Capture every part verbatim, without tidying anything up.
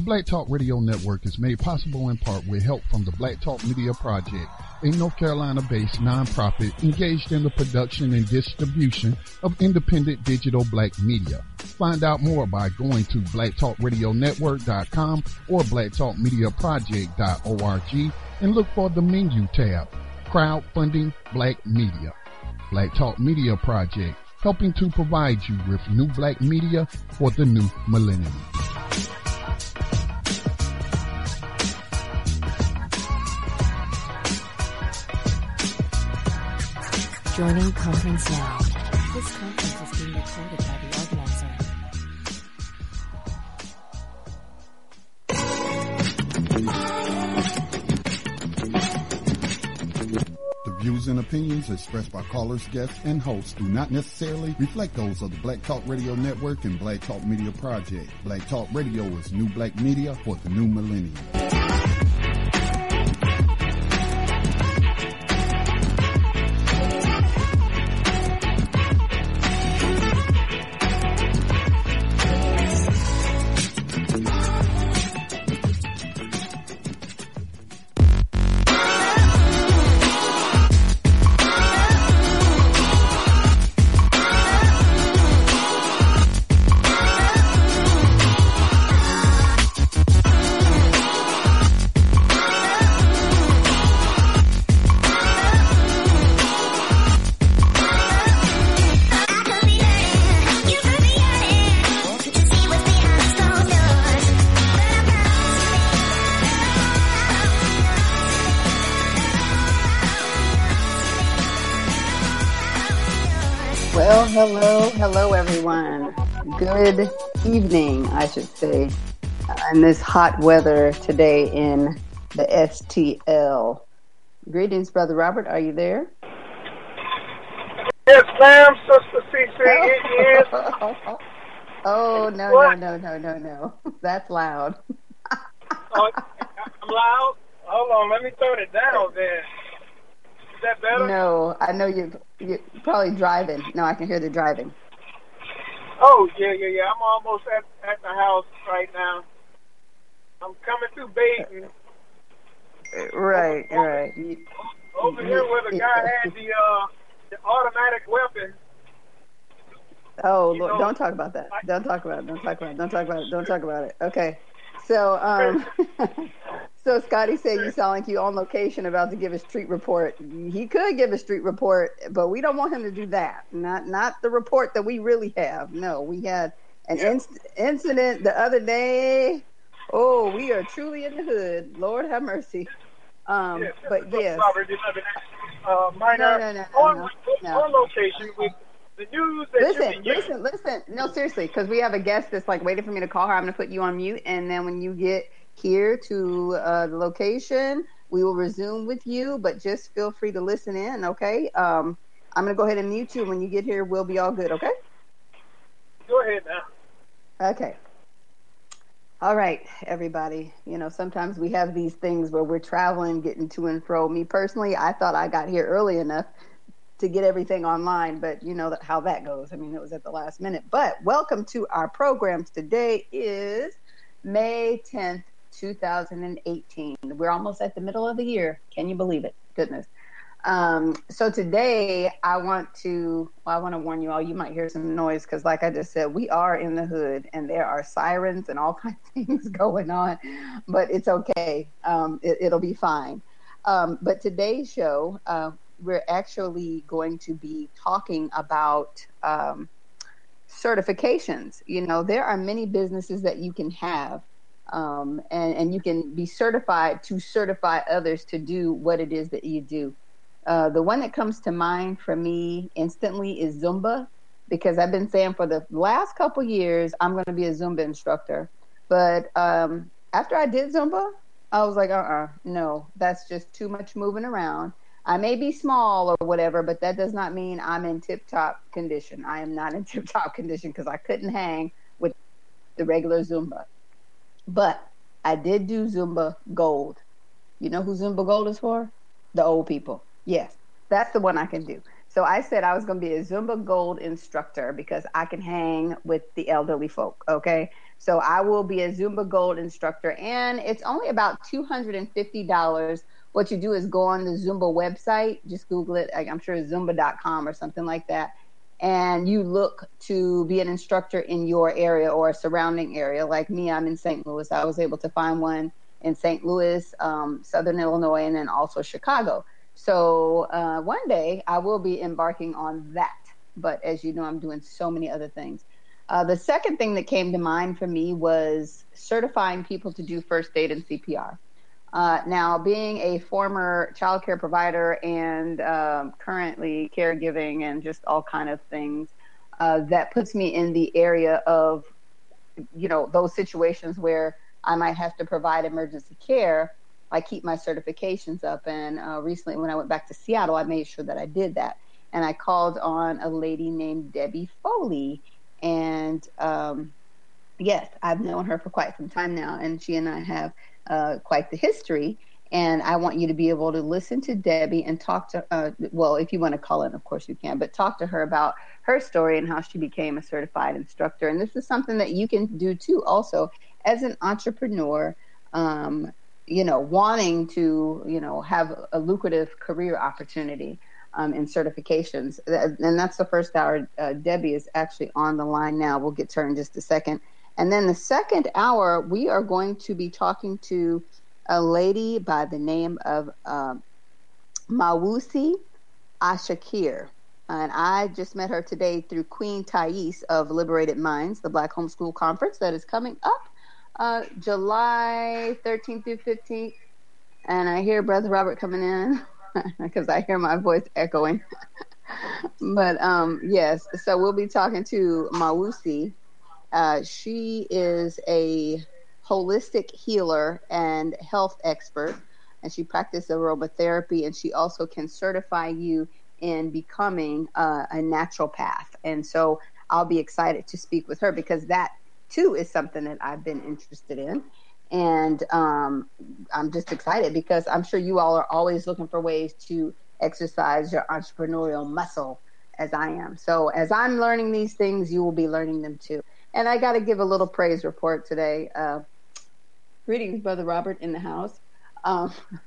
Black Talk Radio Network is made possible in part with help from the Black Talk Media Project, a North Carolina-based nonprofit engaged in the production and distribution of independent digital black media. Find out more by going to black talk radio network dot com or black talk media project dot org and look for the menu tab, Crowdfunding Black Media. Black Talk Media Project, helping to provide you with new black media for the new millennium. Joining conference now. This conference is being recorded by the organizer. The views and opinions expressed by callers, guests, and hosts do not necessarily reflect those of the Black Talk Radio Network and Black Talk Media Project. Black Talk Radio is new black media for the new millennium. Hello, hello everyone. Good evening, I should say, uh, in this hot weather today in the S T L. Greetings, Brother Robert. Are you there? Yes, ma'am, Sister C C. It is. Oh, no, no, no, no, no, no. That's loud. Oh, I'm loud? Hold on, let me turn it down then. Is that better? No, I know you're, you're probably driving. No, I can hear the driving. Oh, yeah, yeah, yeah. I'm almost at, at the house right now. I'm coming through Baton. Right, over, right. Over you, here where the guy had the, uh, the automatic weapon. Oh, you Lord, know, don't talk about that. Don't talk about it. Don't talk about it. Don't talk about it. Don't talk about it. Okay. So, um, so Scotty said you sound like you on location about to give a street report. He could give a street report, but we don't want him to do that. Not, not the report that we really have. No, we had an yeah. inc- incident the other day. Oh, we are truly in the hood. Lord have mercy. Um, yeah, but yes. Robert, uh, minor, no, no, no, no, on, no, no. on location with the news that listen, you listen, listen. No, seriously, because we have a guest that's like waiting for me to call her. I'm going to put you on mute, and then when you get here to uh, the location, we will resume with you. But just feel free to listen in, okay? Um, I'm going to go ahead and mute you. When you get here, we'll be all good, okay? Go ahead now. Okay. All right, everybody. You know, sometimes we have these things where we're traveling, getting to and fro. Me personally, I thought I got here early enough to get everything online, but you know that how that goes. I mean, it was at the last minute. But welcome to our programs. Today is May tenth, two thousand eighteen. We're almost at the middle of the year. Can you believe it? Goodness. Um, so today I want to, well, I want to warn you all, you might hear some noise because like I just said, we are in the hood and there are sirens and all kinds of things going on, but it's okay. Um, it, it'll be fine. Um, but today's show, uh, we're actually going to be talking about um, certifications. You know, there are many businesses that you can have, um, and, and you can be certified to certify others to do what it is that you do. Uh, the one that comes to mind for me instantly is Zumba, because I've been saying for the last couple years, I'm going to be a Zumba instructor. But um, after I did Zumba, I was like, uh-uh, no, that's just too much moving around. I may be small or whatever, but that does not mean I'm in tip-top condition. I am not in tip-top condition because I couldn't hang with the regular Zumba. But I did do Zumba Gold. You know who Zumba Gold is for? The old people. Yes, that's the one I can do. So I said I was going to be a Zumba Gold instructor because I can hang with the elderly folk. Okay. So I will be a Zumba Gold instructor, and it's only about two hundred fifty dollars. What you do is go on the Zumba website, just Google it. I'm sure it's zumba dot com or something like that. And you look to be an instructor in your area or a surrounding area. Like me, I'm in Saint Louis. I was able to find one in Saint Louis, um, Southern Illinois, and then also Chicago. So uh, one day I will be embarking on that. But as you know, I'm doing so many other things. Uh, the second thing that came to mind for me was certifying people to do first aid and C P R. Uh, now, being a former child care provider and um, currently caregiving and just all kind of things, uh, that puts me in the area of, you know, those situations where I might have to provide emergency care. I keep my certifications up. And uh, recently when I went back to Seattle, I made sure that I did that. And I called on a lady named Debbie Foley. And um, yes, I've known her for quite some time now. And she and I have uh, quite the history. And I want you to be able to listen to Debbie and talk to, uh, well, if you want to call in, of course you can, but talk to her about her story and how she became a certified instructor. And this is something that you can do too, also as an entrepreneur, um, you know, wanting to, you know, have a lucrative career opportunity um, in certifications. And that's the first hour. Uh, Debbie is actually on the line now. We'll get to her in just a second. And then the second hour, we are going to be talking to a lady by the name of uh, Mawusi Ashakir. And I just met her today through Queen Thais of Liberated Minds, the Black Homeschool Conference that is coming up uh, July thirteenth through fifteenth. And I hear Brother Robert coming in because I hear my voice echoing. But um, yes, so we'll be talking to Mawusi. Uh, she is a holistic healer and health expert, and she practices aromatherapy, and she also can certify you in becoming uh, a naturopath. And so I'll be excited to speak with her because that too is something that I've been interested in. And um, I'm just excited because I'm sure you all are always looking for ways to exercise your entrepreneurial muscle as I am. So as I'm learning these things, you will be learning them too. And I got to give a little praise report today. Uh, greetings, Brother Robert in the house. Um,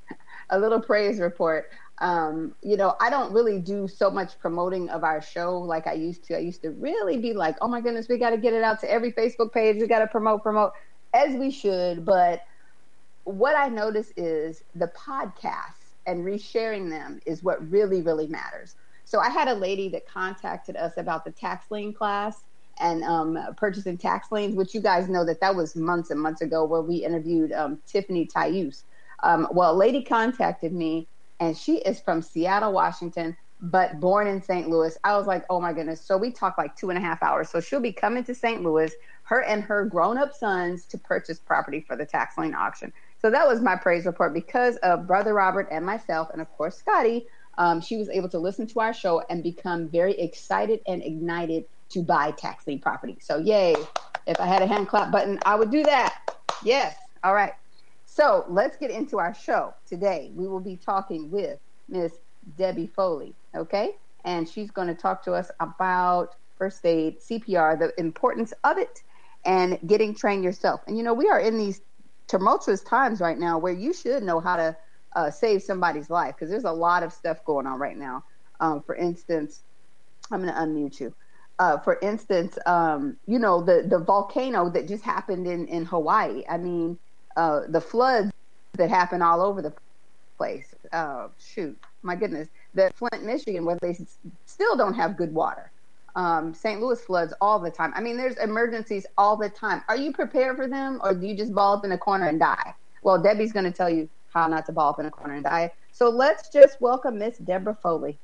a little praise report. Um, you know, I don't really do so much promoting of our show like I used to. I used to really be like, oh my goodness, we got to get it out to every Facebook page. We got to promote, promote, as we should. But what I notice is the podcasts and resharing them is what really, really matters. So I had a lady that contacted us about the tax lien class and um, purchasing tax liens, which you guys know that that was months and months ago where we interviewed um, Tiffany Thais. Um, well, a lady contacted me, and she is from Seattle, Washington, but born in Saint Louis. I was like, oh my goodness. So we talked like two and a half hours. So she'll be coming to Saint Louis, her and her grown-up sons, to purchase property for the tax lien auction. So that was my praise report because of Brother Robert and myself, and of course, Scotty. Um, she was able to listen to our show and become very excited and ignited to buy tax lien property. So yay. If I had a hand clap button, I would do that. Yes. All right. So let's get into our show today. We will be talking with Miss Debbie Foley. Okay. And she's going to talk to us about first aid, C P R, the importance of it, and getting trained yourself. And, you know, we are in these tumultuous times right now where you should know how to uh, save somebody's life because there's a lot of stuff going on right now. Um, for instance, I'm going to unmute you. Uh, for instance, um, you know, the, the volcano that just happened in, in Hawaii. I mean, uh, the floods that happen all over the place. Uh, shoot, my goodness. The Flint, Michigan, where they s- still don't have good water. Um, Saint Louis floods all the time. I mean, there's emergencies all the time. Are you prepared for them, or do you just ball up in a corner and die? Well, Debbie's going to tell you how not to ball up in a corner and die. So let's just welcome Miss Deborah Foley.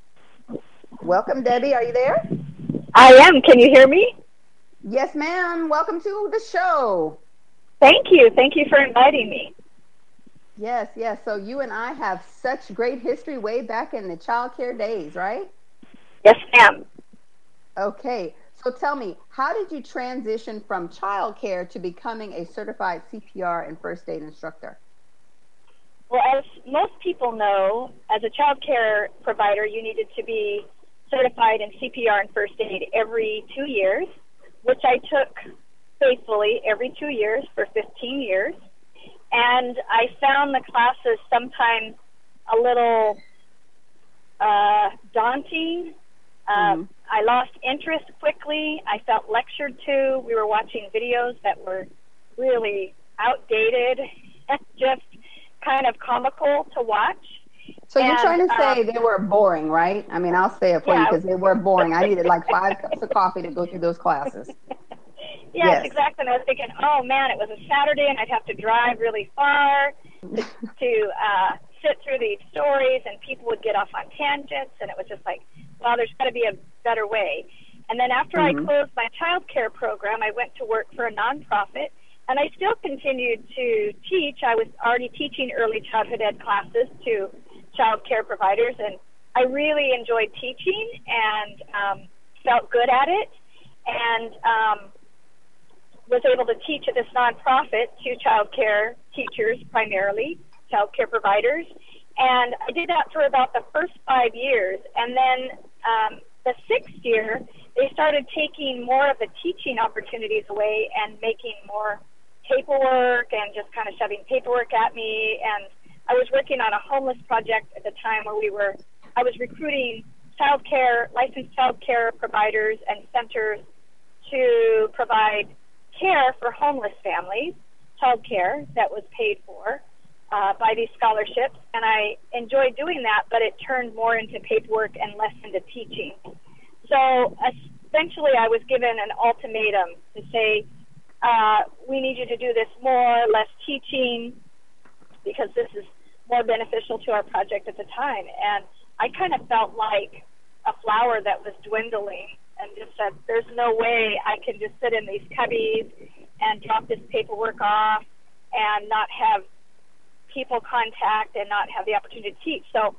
Welcome, Debbie. Are you there? I am. Can you hear me? Yes, ma'am. Welcome to the show. Thank you. Thank you for inviting me. Yes, yes. So you and I have such great history way back in the child care days, right? Yes, ma'am. Okay. So tell me, how did you transition from child care to becoming a certified C P R and first aid instructor? Well, as most people know, as a child care provider, you needed to be certified in C P R and first aid every two years, which I took faithfully every two years for fifteen years. And I found the classes sometimes a little uh, daunting. Uh, mm. I lost interest quickly. I felt lectured to. We were watching videos that were really outdated and just kind of comical to watch. So you're and, trying to say um, they were boring, right? I mean, I'll say it for yeah. you because they were boring. I needed like five cups of coffee to go through those classes. Yes, yes, exactly. And I was thinking, oh, man, it was a Saturday and I'd have to drive really far to uh, sit through these stories, and people would get off on tangents, and it was just like, well, there's got to be a better way. And then after mm-hmm. I closed my child care program, I went to work for a nonprofit, and I still continued to teach. I was already teaching early childhood ed classes to child care providers, and I really enjoyed teaching and um, felt good at it, and um, was able to teach at this nonprofit to child care teachers primarily, child care providers. And I did that for about the first five years. And then um, the sixth year, they started taking more of the teaching opportunities away and making more paperwork and just kind of shoving paperwork at me. And I was working on a homeless project at the time where we were, I was recruiting child care, licensed child care providers and centers to provide care for homeless families, child care that was paid for uh, by these scholarships. And I enjoyed doing that, but it turned more into paperwork and less into teaching. So essentially I was given an ultimatum to say, uh, we need you to do this more, less teaching, because this is more beneficial to our project at the time. And I kind of felt like a flower that was dwindling, and just said, there's no way I can just sit in these cubbies and drop this paperwork off and not have people contact and not have the opportunity to teach. So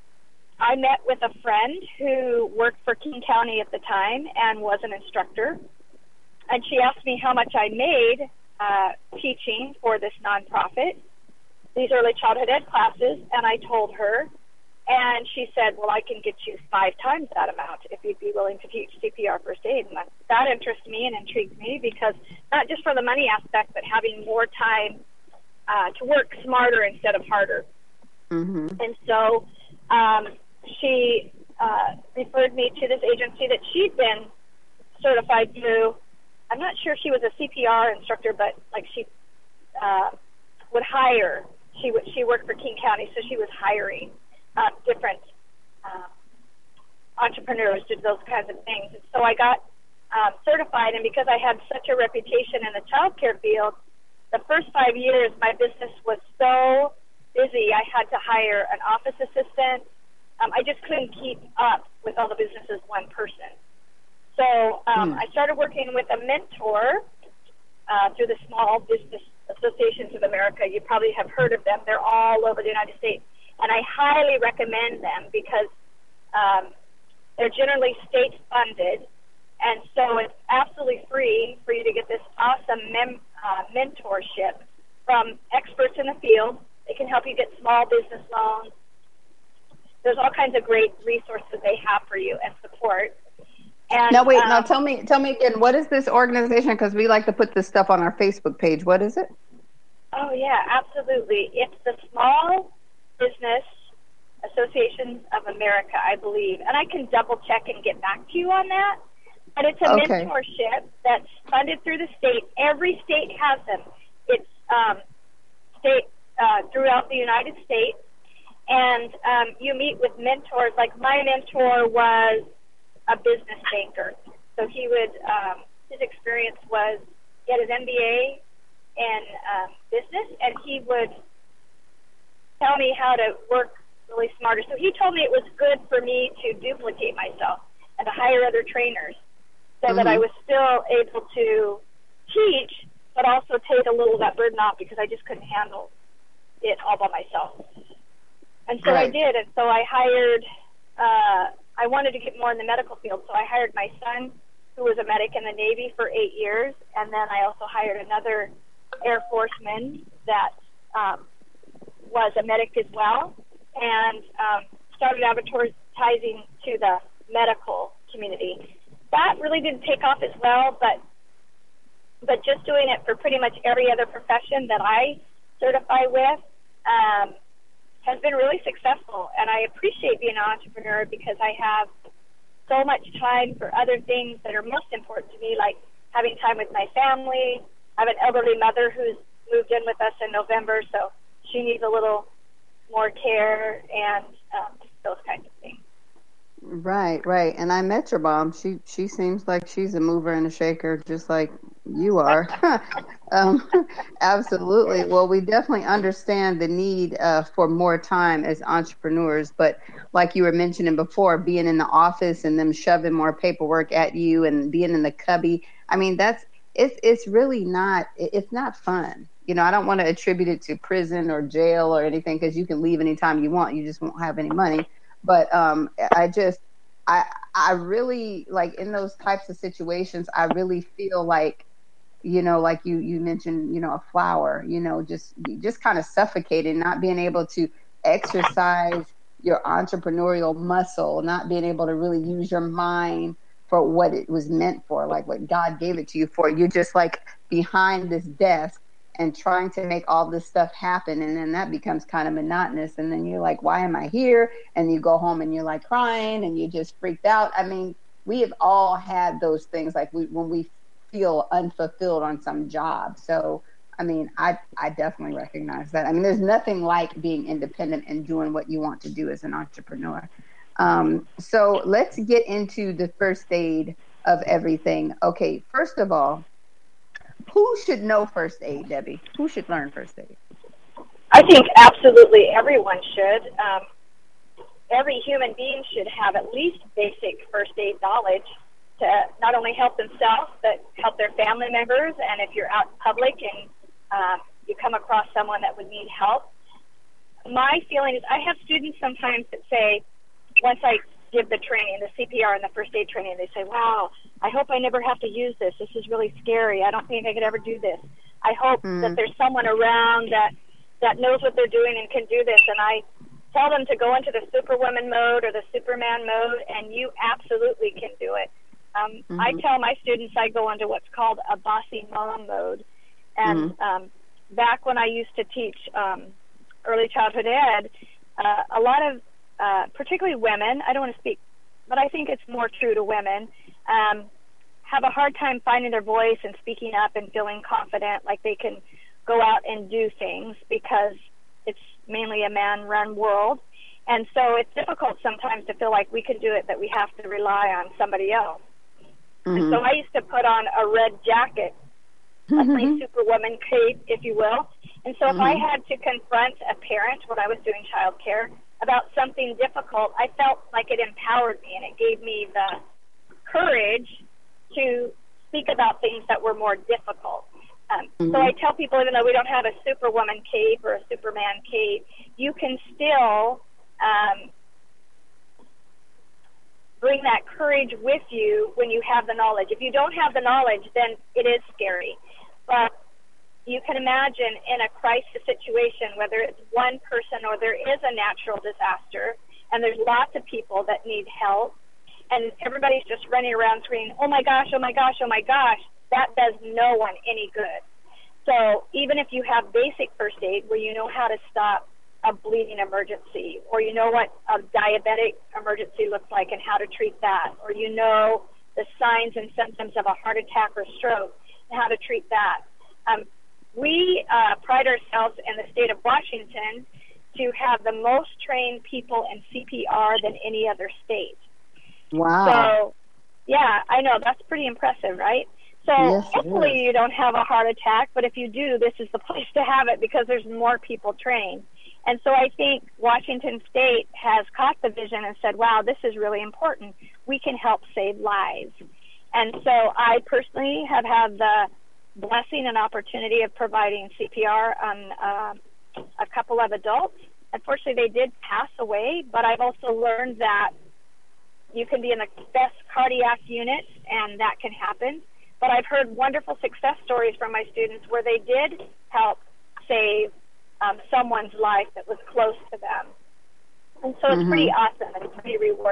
I met with a friend who worked for King County at the time and was an instructor, and she asked me how much I made uh, teaching for this nonprofit, these early childhood ed classes, and I told her, and she said, well, I can get you five times that amount if you'd be willing to teach C P R first aid. And that, that interested me and intrigued me, because not just for the money aspect, but having more time uh, to work smarter instead of harder. Mm-hmm. And so um, she uh, referred me to this agency that she'd been certified through. I'm not sure if she was a C P R instructor, but like she uh, would hire. She would, she worked for King County, so she was hiring Uh, different uh, entrepreneurs to do those kinds of things. And so I got um, certified, and because I had such a reputation in the child care field, the first five years my business was so busy I had to hire an office assistant. Um, I just couldn't keep up with all the business as one person. So um, mm. I started working with a mentor uh, through the Small Business Associations of America. You probably have heard of them. They're all over the United States. And I highly recommend them because um, they're generally state-funded, and so it's absolutely free for you to get this awesome mem- uh, mentorship from experts in the field. They can help you get small business loans. There's all kinds of great resources they have for you and support. And, now, wait, um, now tell me, tell me again, what is this organization? Because we like to put this stuff on our Facebook page. What is it? Oh, yeah, absolutely. It's the Small Business Association of America, I believe, and I can double check and get back to you on that. But it's a okay. mentorship that's funded through the state. Every state has them. It's um, state uh, throughout the United States, and um, you meet with mentors. Like my mentor was a business banker, so he would. Um, his experience was he had his M B A in uh, business, and he would tell me how to work really smarter. So he told me it was good for me to duplicate myself and to hire other trainers so mm-hmm. that I was still able to teach, but also take a little of that burden off because I just couldn't handle it all by myself. And so right. I did. And so I hired, uh, I wanted to get more in the medical field. So I hired my son, who was a medic in the Navy for eight years. And then I also hired another Air Forceman that um, was a medic as well, and um, started advertising to the medical community. That really didn't take off as well, but but just doing it for pretty much every other profession that I certify with um, has been really successful. And I appreciate being an entrepreneur because I have so much time for other things that are most important to me, like having time with my family. I have an elderly mother who's moved in with us in November, so she needs a little more care and um, those kinds of things. Right, right. And I met your mom. She she seems like she's a mover and a shaker, just like you are. um, absolutely. Well, we definitely understand the need uh, for more time as entrepreneurs. But like you were mentioning before, being in the office and them shoving more paperwork at you and being in the cubby, I mean, that's it's it's really not it's not fun. You know, I don't want to attribute it to prison or jail or anything because you can leave anytime you want. You just won't have any money. But um, I just, I, I really like in those types of situations, I really feel like, you know, like you, you mentioned, you know, a flower, you know, just, just kind of suffocated, not being able to exercise your entrepreneurial muscle, not being able to really use your mind for what it was meant for, like what God gave it to you for. You're just like behind this desk and trying to make all this stuff happen. And then that becomes kind of monotonous. And then you're like, why am I here? And you go home and you're like crying and you just freaked out. I mean, we have all had those things like we, when we feel unfulfilled on some job. So, I mean, I, I definitely recognize that. I mean, there's nothing like being independent and doing what you want to do as an entrepreneur. Um, so let's get into the first aid of everything. Okay. First of all, who should know first aid, Debbie? Who should learn first aid? I think absolutely everyone should. Um, every human being should have at least basic first aid knowledge to not only help themselves, but help their family members. And if you're out in public and um, you come across someone that would need help, my feeling is I have students sometimes that say, once I give the training, the C P R and the first aid training, they say, wow, I hope I never have to use this. This is really scary. I don't think I could ever do this. I hope mm-hmm. that there's someone around that, that knows what they're doing and can do this. And I tell them to go into the Superwoman mode or the Superman mode, and you absolutely can do it. Um, mm-hmm. I tell my students I go into what's called a bossy mom mode. And mm-hmm. um, back when I used to teach um, early childhood ed, uh, a lot of Uh, particularly women, I don't want to speak, but I think it's more true to women, um, have a hard time finding their voice and speaking up and feeling confident, like they can go out and do things because it's mainly a man-run world. And so it's difficult sometimes to feel like we can do it, that we have to rely on somebody else. Mm-hmm. And so I used to put on a red jacket, a mm-hmm. Superwoman cape, if you will. And so mm-hmm. if I had to confront a parent when I was doing child care about something difficult, I felt like it empowered me and it gave me the courage to speak about things that were more difficult. Um, mm-hmm. So I tell people, even though we don't have a Superwoman cape or a Superman cape, you can still um, bring that courage with you when you have the knowledge. If you don't have the knowledge, then it is scary. But you can imagine in a crisis situation, whether it's one person or there is a natural disaster, and there's lots of people that need help, and everybody's just running around screaming, oh my gosh, oh my gosh, oh my gosh, that does no one any good. So even if you have basic first aid where you know how to stop a bleeding emergency, or you know what a diabetic emergency looks like and how to treat that, or you know the signs and symptoms of a heart attack or stroke and how to treat that. Um, We uh, pride ourselves in the state of Washington to have the most trained people in C P R than any other state. Wow. So, yeah, I know. That's pretty impressive, right? So yes, hopefully you don't have a heart attack, but if you do, this is the place to have it because there's more people trained. And so I think Washington State has caught the vision and said, wow, this is really important. We can help save lives. And so I personally have had the blessing and opportunity of providing C P R on uh, a couple of adults. Unfortunately, they did pass away, but I've also learned that you can be in the best cardiac unit, and that can happen. But I've heard wonderful success stories from my students where they did help save um, someone's life that was close to them. And so it's mm-hmm. pretty awesome and it's pretty rewarding.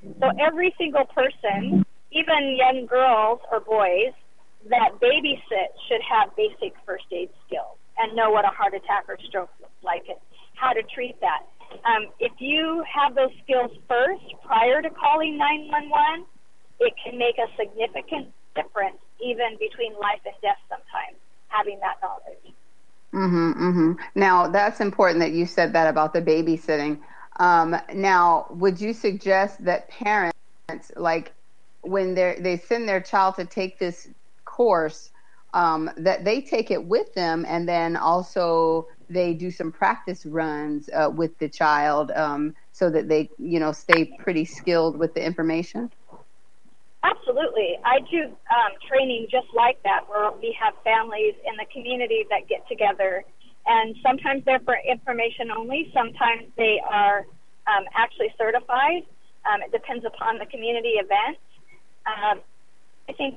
So every single person, even young girls or boys that babysit, should have basic first aid skills and know what a heart attack or stroke looks like and how to treat that. Um, if you have those skills first prior to calling nine one one, it can make a significant difference even between life and death sometimes, having that knowledge. Mm-hmm, mm-hmm. Now, that's important that you said that about the babysitting. Um, now, would you suggest that parents, like when they they send their child to take this course, um, that they take it with them, and then also they do some practice runs uh, with the child, um, so that they, you know, stay pretty skilled with the information? Absolutely. I do um, training just like that, where we have families in the community that get together, and sometimes they're for information only. Sometimes they are um, actually certified. Um, it depends upon the community event. Um, I think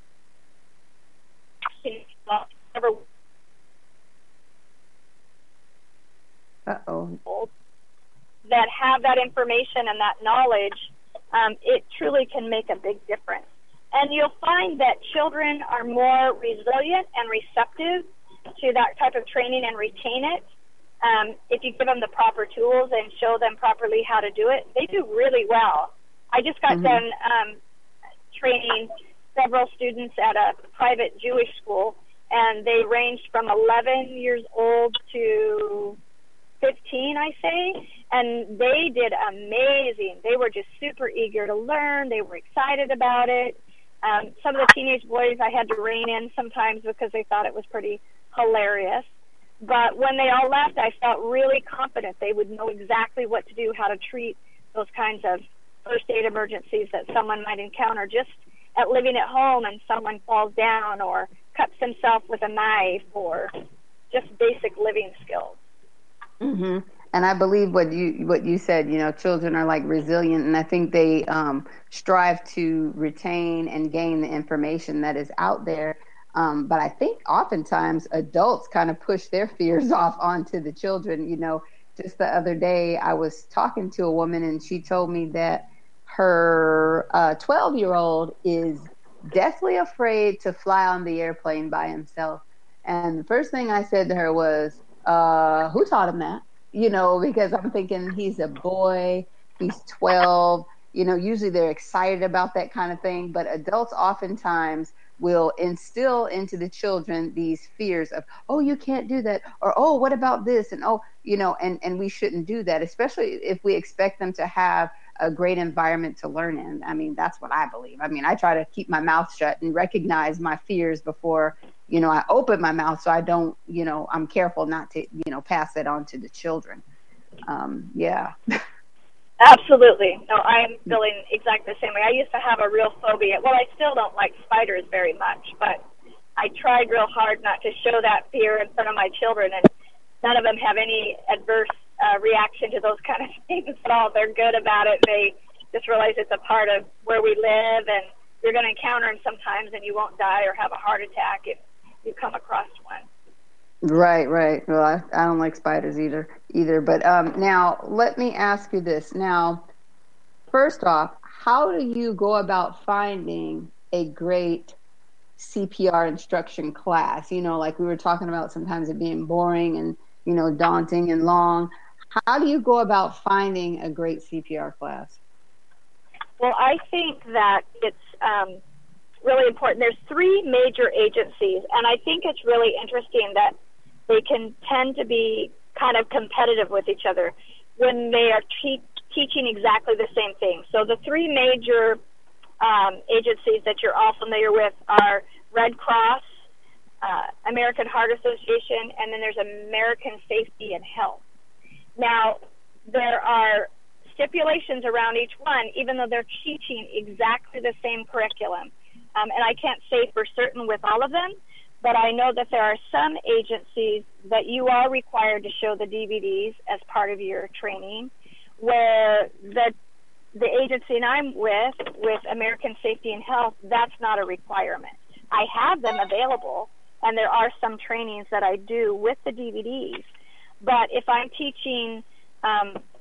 Uh-oh. that have that information and that knowledge, um, it truly can make a big difference. And you'll find that children are more resilient and receptive to that type of training and retain it. Um, if you give them the proper tools and show them properly how to do it, they do really well. I just got mm-hmm. done um, training several students at a private Jewish school, and they ranged from eleven years old to fifteen, I say, and they did amazing. They were just super eager to learn. They were excited about it. Um, some of the teenage boys I had to rein in sometimes because they thought it was pretty hilarious. But when they all left, I felt really confident they would know exactly what to do, how to treat those kinds of first aid emergencies that someone might encounter just at living at home and someone falls down or cuts himself with a knife, or just basic living skills. Mm-hmm. And I believe what you what you said, you know, children are like resilient, and I think they um, strive to retain and gain the information that is out there. Um, but I think oftentimes adults kind of push their fears off onto the children. You know, just the other day I was talking to a woman, and she told me that her uh, twelve-year-old is deathly afraid to fly on the airplane by himself. And the first thing I said to her was, uh, who taught him that? You know, because I'm thinking he's a boy, he's twelve, you know, usually they're excited about that kind of thing. But adults oftentimes will instill into the children these fears of, oh, you can't do that, or, oh, what about this? And, oh, you know, and, and we shouldn't do that, especially if we expect them to have a great environment to learn in. I mean, that's what I believe. I mean, I try to keep my mouth shut and recognize my fears before, you know, I open my mouth, so I don't, you know, I'm careful not to, you know, pass it on to the children. Um, yeah. Absolutely. No, I'm feeling exactly the same way. I used to have a real phobia. Well, I still don't like spiders very much, but I tried real hard not to show that fear in front of my children, and none of them have any adverse uh, reaction to those kind of things at all. They're good about it. They just realize it's a part of where we live, and you're going to encounter them sometimes, and you won't die or have a heart attack if you come across one. Right, right. Well, I, I don't like spiders either, either. But um, now let me ask you this. Now, first off, how do you go about finding a great C P R instruction class? You know, like we were talking about sometimes it being boring and, you know, daunting and long. How do you go about finding a great C P R class? Well, I think that it's um, really important. There's three major agencies, and I think it's really interesting that they can tend to be kind of competitive with each other when they are te- teaching exactly the same thing. So the three major um, agencies that you're all familiar with are Red Cross, uh, American Heart Association, and then there's American Safety and Health. Now, there are stipulations around each one, even though they're teaching exactly the same curriculum. Um, and I can't say for certain with all of them, but I know that there are some agencies that you are required to show the D V Ds as part of your training, where the the agency I'm with, with American Safety and Health, that's not a requirement. I have them available, and there are some trainings that I do with the D V Ds. But if I'm teaching um,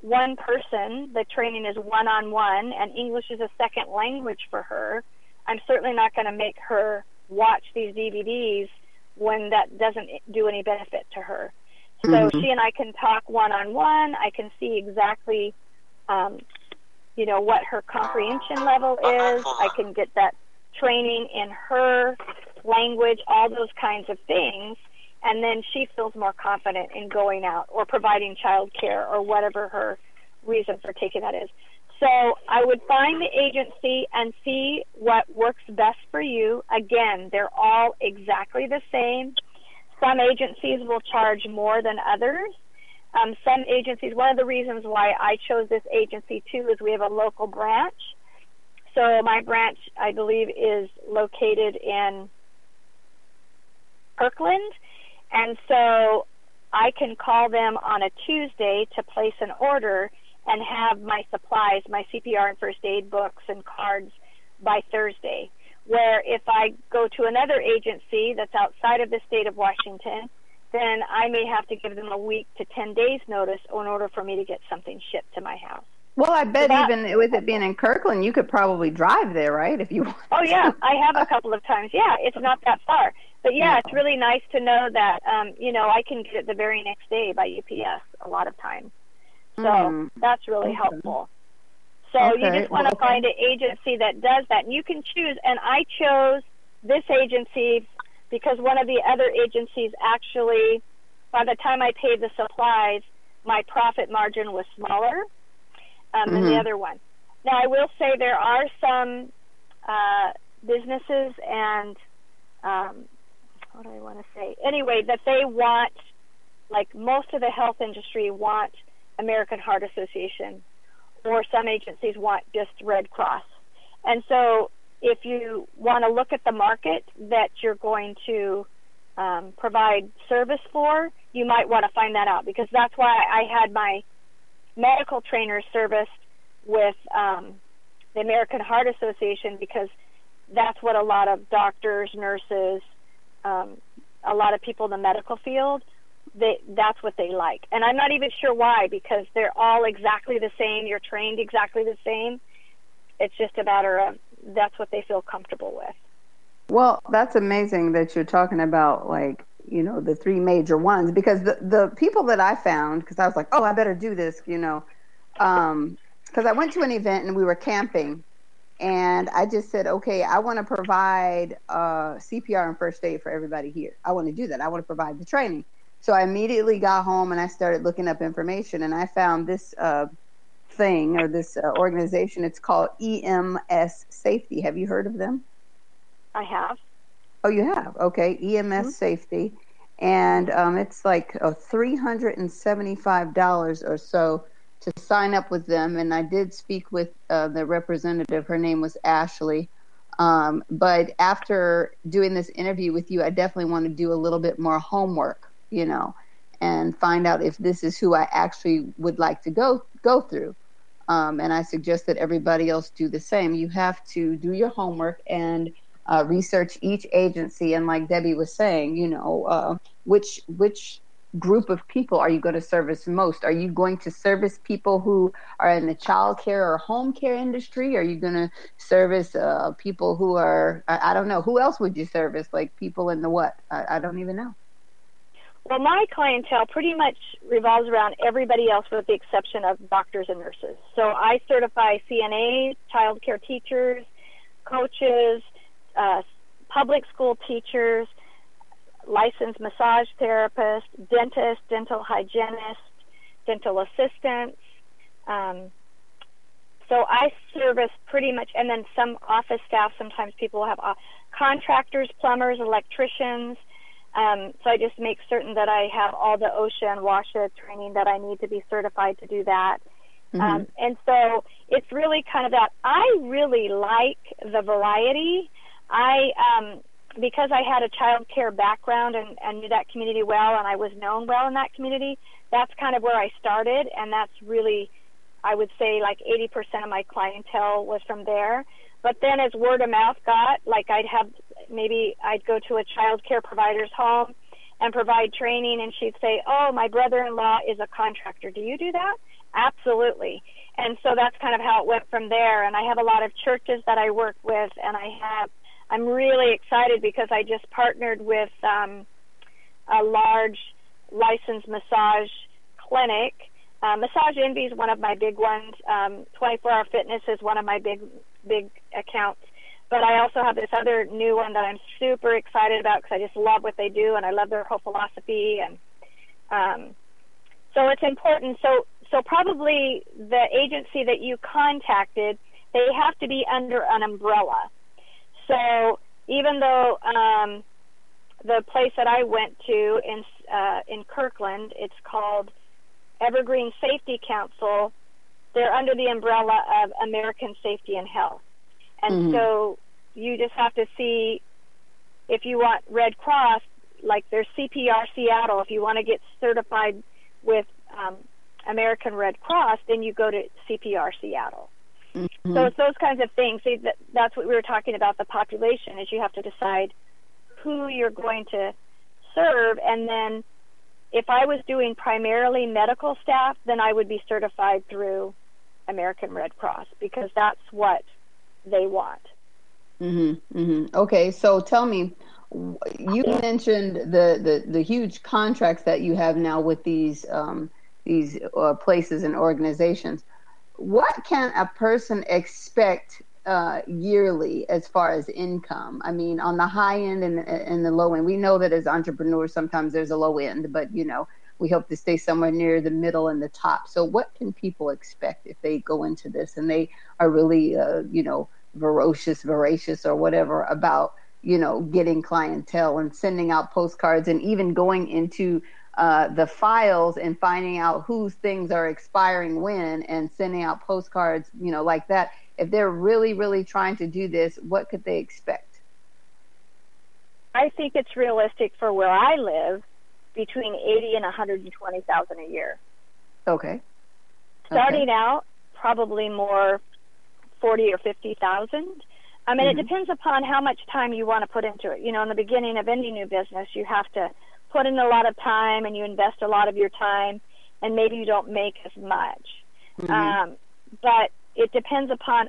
one person, the training is one-on-one, and English is a second language for her, I'm certainly not going to make her watch these D V Ds when that doesn't do any benefit to her. So mm-hmm. she and I can talk one-on-one. I can see exactly, um, you know, what her comprehension level is. I can get that training in her language, all those kinds of things. And then she feels more confident in going out or providing child care or whatever her reason for taking that is. So I would find the agency and see what works best for you. Again, they're all exactly the same. Some agencies will charge more than others. Um, some agencies, one of the reasons why I chose this agency too is we have a local branch. So my branch, I believe, is located in Kirkland. And so I can call them on a Tuesday to place an order and have my supplies, my C P R and first aid books and cards by Thursday. Where if I go to another agency that's outside of the state of Washington, then I may have to give them a week to ten days notice in order for me to get something shipped to my house. Well, I bet so that, even with it being in Kirkland, you could probably drive there, right? If you want. Oh, yeah. I have a couple of times. Yeah, it's not that far. But, yeah, it's really nice to know that, um, you know, I can get it the very next day by U P S a lot of times. So mm. that's really okay. helpful. So okay. you just want to okay. find an agency that does that. And you can choose. And I chose this agency because one of the other agencies actually, by the time I paid the supplies, my profit margin was smaller um, mm-hmm. than the other one. Now, I will say there are some uh, businesses and, um, what do I want to say? Anyway, that they want, like most of the health industry want American Heart Association, or some agencies want just Red Cross. And so if you want to look at the market that you're going to um, provide service for, you might want to find that out, because that's why I had my medical trainers serviced with um, the American Heart Association, because that's what a lot of doctors, nurses, um, a lot of people in the medical field, They, that's what they like. And I'm not even sure why, because they're all exactly the same. You're trained exactly the same. It's just a matter of that's what they feel comfortable with. Well, that's amazing that you're talking about, like, you know, the three major ones, because the, the people that I found, because I was like, oh, I better do this, you know, um, because I went to an event and we were camping. And I just said, okay, I want to provide uh, C P R and first aid for everybody here. I want to do that. I want to provide the training. So I immediately got home and I started looking up information, and I found this uh, thing or this uh, organization. It's called E M S Safety. Have you heard of them? I have. Oh, you have? Okay, E M S mm-hmm. Safety. And um, it's like uh, three hundred seventy-five dollars or so to sign up with them. And I did speak with uh, the representative. Her name was Ashley. Um, but after doing this interview with you, I definitely want to do a little bit more homework, you know, and find out if this is who I actually would like to go go through. Um, and I suggest that everybody else do the same. You have to do your homework and uh, research each agency. And like Debbie was saying, you know, uh, which which group of people are you going to service most? Are you going to service people who are in the child care or home care industry? Are you going to service uh, people who are, I, I don't know, who else would you service? Like people in the what? I, I don't even know. Well, my clientele pretty much revolves around everybody else with the exception of doctors and nurses. So I certify C N As, child care teachers, coaches, uh, public school teachers, licensed massage therapists, dentists, dental hygienists, dental assistants. Um, so I service pretty much, and then some office staff. Sometimes people have uh, contractors, plumbers, electricians. Um, so I just make certain that I have all the OSHA and WASHA training that I need to be certified to do that. Mm-hmm. Um, and so it's really kind of that. I really like the variety. I, um, because I had a child care background and, and knew that community well, and I was known well in that community, that's kind of where I started, and that's really, I would say, like eighty percent of my clientele was from there. But then as word of mouth got, like I'd have, maybe I'd go to a child care provider's home and provide training, and she'd say, oh, my brother-in-law is a contractor. Do you do that? Absolutely. And so that's kind of how it went from there. And I have a lot of churches that I work with, and I have, I'm really excited because I just partnered with um, a large licensed massage clinic. Uh, Massage Envy is one of my big ones. Um, twenty-four hour Fitness is one of my big, big accounts. But I also have this other new one that I'm super excited about because I just love what they do, and I love their whole philosophy. And um, so it's important. So, so probably the agency that you contacted, they have to be under an umbrella. So even though um, the place that I went to in uh, in Kirkland, it's called Evergreen Safety Council, they're under the umbrella of American Safety and Health. And mm-hmm. so you just have to see if you want Red Cross, like there's C P R Seattle. If you want to get certified with um, American Red Cross, then you go to C P R Seattle. Mm-hmm. So it's those kinds of things. See, that, that's what we were talking about, the population, is you have to decide who you're going to serve. And then if I was doing primarily medical staff, then I would be certified through American Red Cross because that's what they want. Mm-hmm, mm-hmm. Okay, so tell me, you mentioned the, the, the huge contracts that you have now with these um, these uh, places and organizations. What can a person expect uh, yearly as far as income? I mean, on the high end and, and the low end, we know that as entrepreneurs, sometimes there's a low end, but, you know, we hope to stay somewhere near the middle and the top. So what can people expect if they go into this and they are really, uh, you know, ferocious, voracious or whatever about, you know, getting clientele and sending out postcards and even going into uh, the files and finding out whose things are expiring when and sending out postcards, you know, like that. If they're really, really trying to do this, what could they expect? I think it's realistic for where I live between eighty and one hundred twenty thousand a year. Okay. Starting okay. out, probably more forty or fifty thousand. I mean, mm-hmm. it depends upon how much time you want to put into it. You know, in the beginning of any new business, you have to put in a lot of time and you invest a lot of your time, and maybe you don't make as much. Mm-hmm. Um, but it depends upon,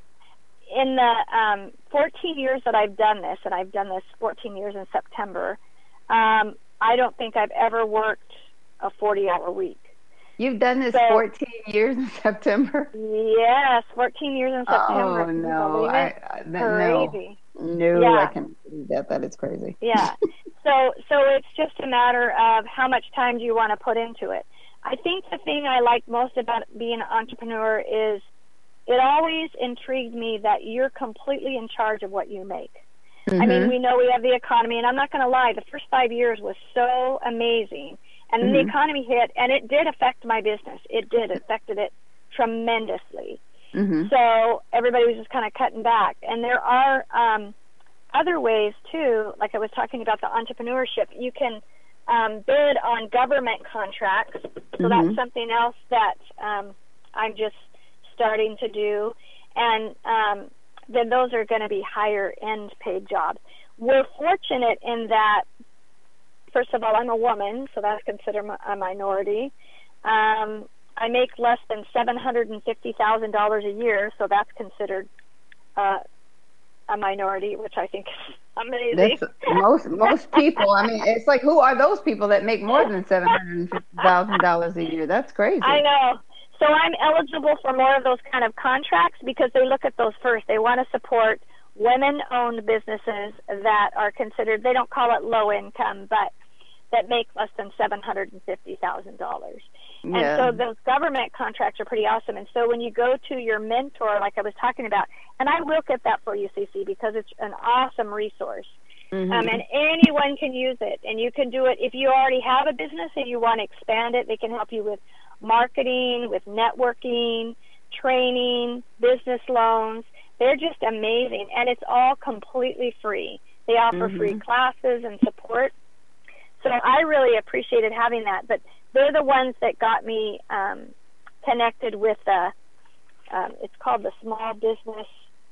in the um, fourteen years that I've done this, and I've done this fourteen years in September, um, I don't think I've ever worked a forty hour week. You've done this so, fourteen years in September? Yes, fourteen years in September. Oh, no. I, I, crazy. No, no yeah. I can't believe that. That is crazy. Yeah. So, so it's just a matter of how much time do you want to put into it. I think the thing I like most about being an entrepreneur is it always intrigued me that you're completely in charge of what you make. Mm-hmm. I mean, we know we have the economy, and I'm not going to lie, the first five years was so amazing. And then mm-hmm. the economy hit, and it did affect my business. It did. It affected it tremendously. Mm-hmm. So everybody was just kind of cutting back. And there are um, other ways, too, like I was talking about the entrepreneurship. You can um, bid on government contracts. So mm-hmm. that's something else that um, I'm just starting to do. And um, then those are going to be higher-end paid jobs. We're fortunate in that, first of all, I'm a woman, so that's considered a minority. Um, I make less than seven hundred fifty thousand dollars a year, so that's considered uh, a minority, which I think is amazing. That's most most people. I mean, it's like, who are those people that make more than seven hundred fifty thousand dollars a year? That's crazy. I know. So I'm eligible for more of those kind of contracts because they look at those first. They want to support women-owned businesses that are considered, they don't call it low income, but that make less than seven hundred fifty thousand dollars. Yeah. And so those government contracts are pretty awesome. And so when you go to your mentor, like I was talking about, and I will get that for you, Cece, because it's an awesome resource. Mm-hmm. Um, and anyone can use it. And you can do it if you already have a business and you want to expand it. They can help you with marketing, with networking, training, business loans. They're just amazing. And it's all completely free. They offer mm-hmm. free classes and support. So I really appreciated having that. But they're the ones that got me um, connected with the, um, it's called the Small Business,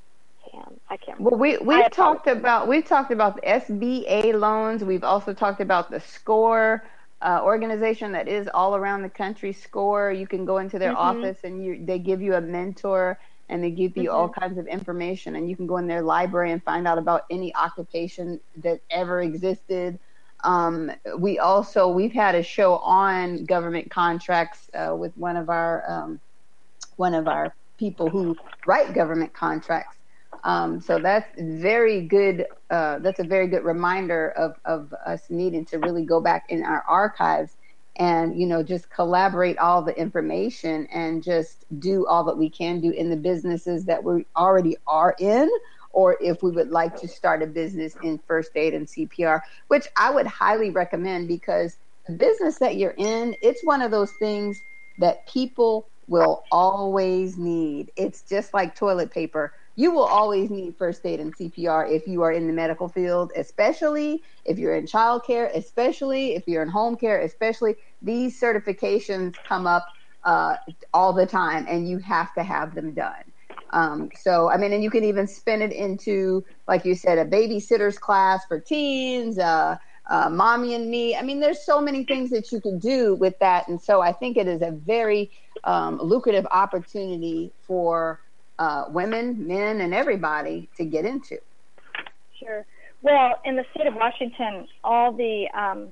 um, I can't remember. Well, we, we've talked about, we've talked about the S B A loans. We've also talked about the SCORE uh, organization that is all around the country, SCORE. You can go into their mm-hmm. office and you, they give you a mentor and they give you mm-hmm. all kinds of information. And you can go in their library and find out about any occupation that ever existed. Um, we also, we've had a show on government contracts uh, with one of our um, one of our people who write government contracts. Um, so that's very good. Uh, that's a very good reminder of, of us needing to really go back in our archives and, you know, just collaborate all the information and just do all that we can do in the businesses that we already are in, or if we would like to start a business in first aid and C P R, which I would highly recommend, because the business that you're in, it's one of those things that people will always need. It's just like toilet paper. You will always need first aid and C P R if you are in the medical field, especially if you're in childcare, especially if you're in home care, especially these certifications come up uh, all the time and you have to have them done. Um, so, I mean, and you can even spin it into, like you said, a babysitter's class for teens, uh, uh, mommy and me. I mean, there's so many things that you can do with that. And so I think it is a very um, lucrative opportunity for uh, women, men, and everybody to get into. Sure. Well, in the state of Washington, all the um,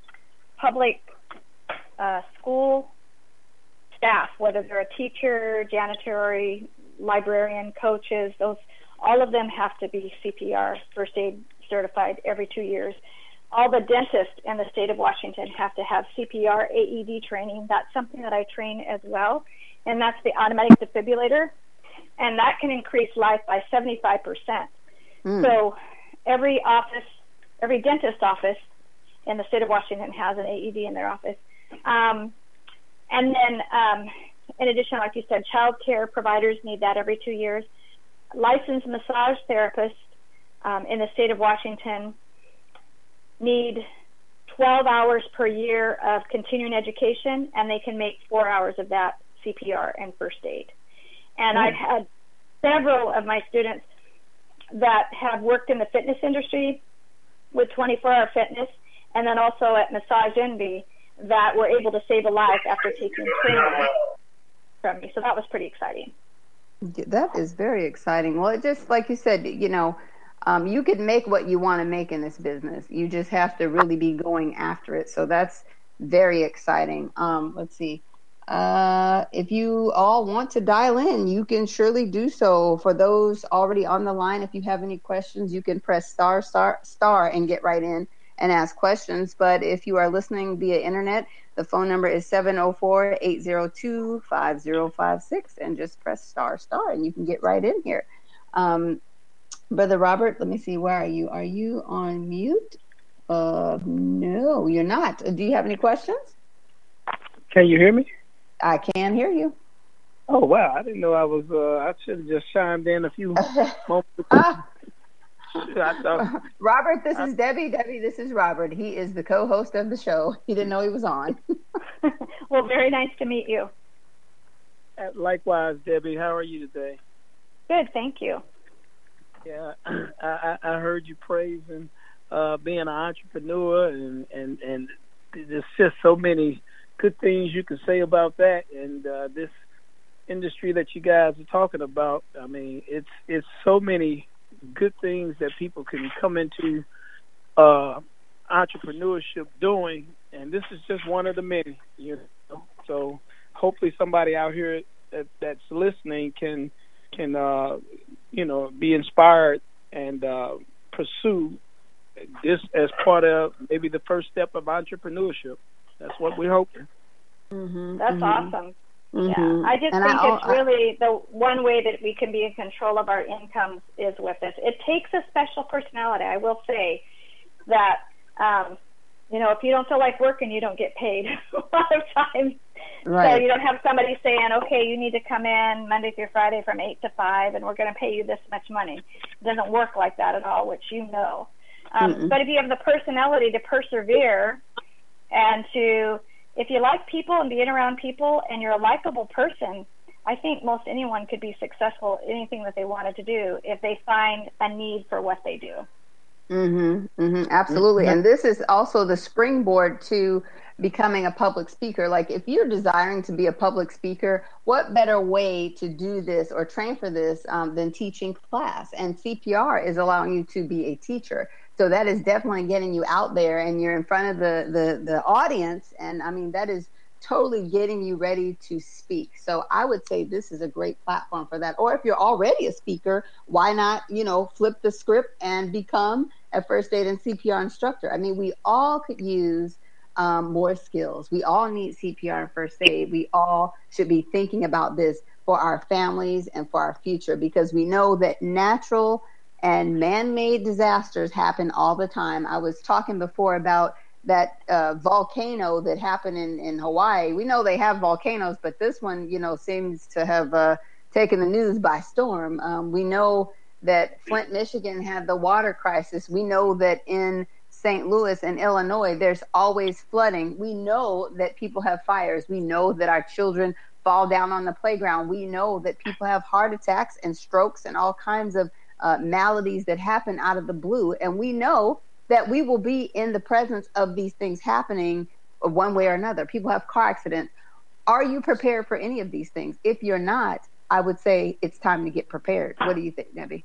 public uh, school staff, whether they're a teacher, janitorial, librarian, coaches, those, all of them have to be C P R, first aid certified every two years. All the dentists in the state of Washington have to have C P R, A E D training. That's something that I train as well, and that's the automatic defibrillator, and that can increase life by seventy-five percent. Mm. So every office, every dentist office in the state of Washington has an A E D in their office. Um, and then um, in addition, like you said, child care providers need that every two years. Licensed massage therapists um, in the state of Washington need twelve hours per year of continuing education, and they can make four hours of that C P R and first aid. And mm. I've had several of my students that have worked in the fitness industry with twenty-four hour fitness, and then also at Massage Envy, that were able to save a life after taking training from me. So that was pretty exciting. That is very exciting. Well, it just, like you said, you know, um, you could make what you want to make in this business. You just have to really be going after it. So that's very exciting. Um, let's see. Uh, if you all want to dial in, you can surely do so. For those already on the line, if you have any questions, you can press star, star, star and get right in and ask questions. But if you are listening via internet, the phone number is seven oh four, eight oh two, five oh five six, and just press star star and you can get right in here. Um, Brother Robert, let me see, where are you? Are you on mute? Uh, no, you're not. Do you have any questions? Can you hear me? I can hear you. Oh, wow. I didn't know I was, uh, I should have just chimed in a few moments ago. Ah. I thought, Robert, this is Debbie. Debbie, this is Robert. He is the co-host of the show. He didn't know he was on. Well, very nice to meet you. Likewise, Debbie. How are you today? Good, thank you. Yeah, I, I heard you praising uh, being an entrepreneur, and, and, and there's just so many good things you can say about that. And uh, this industry that you guys are talking about, I mean, it's it's so many good things that people can come into uh, entrepreneurship doing, and this is just one of the many. You know, so hopefully somebody out here that, that's listening can can uh, you know be inspired and uh, pursue this as part of maybe the first step of entrepreneurship. That's what we're hoping. Mm-hmm, That's mm-hmm. awesome. Mm-hmm. Yeah, I just and think I, it's really the one way that we can be in control of our incomes is with this. It takes a special personality. I will say that, um, you know, if you don't feel like working, you don't get paid a lot of times. Right. So you don't have somebody saying, okay, you need to come in Monday through Friday from eight to five, and we're going to pay you this much money. It doesn't work like that at all, which you know. Um, mm-hmm. But if you have the personality to persevere and to, if you like people and being around people and you're a likable person, I think most anyone could be successful at anything that they wanted to do if they find a need for what they do. Mm-hmm, mm-hmm, absolutely. And this is also the springboard to becoming a public speaker. Like if you're desiring to be a public speaker, what better way to do this or train for this um, than teaching class? And C P R is allowing you to be a teacher. So that is definitely getting you out there and you're in front of the, the, the audience. And I mean, that is totally getting you ready to speak. So I would say this is a great platform for that. Or if you're already a speaker, why not, you know, flip the script and become a first aid and C P R instructor? I mean, we all could use um, more skills. We all need C P R and first aid. We all should be thinking about this for our families and for our future, because we know that natural and man-made disasters happen all the time. I was talking before about that uh, volcano that happened in, in Hawaii. We know they have volcanoes, but this one, you know, seems to have uh, taken the news by storm. Um, we know that Flint, Michigan had the water crisis. We know that in Saint Louis and Illinois, there's always flooding. We know that people have fires. We know that our children fall down on the playground. We know that people have heart attacks and strokes and all kinds of uh, maladies that happen out of the blue. And we know that we will be in the presence of these things happening one way or another. People have car accidents. Are you prepared for any of these things? If you're not, I would say it's time to get prepared. What do you think, Debbie?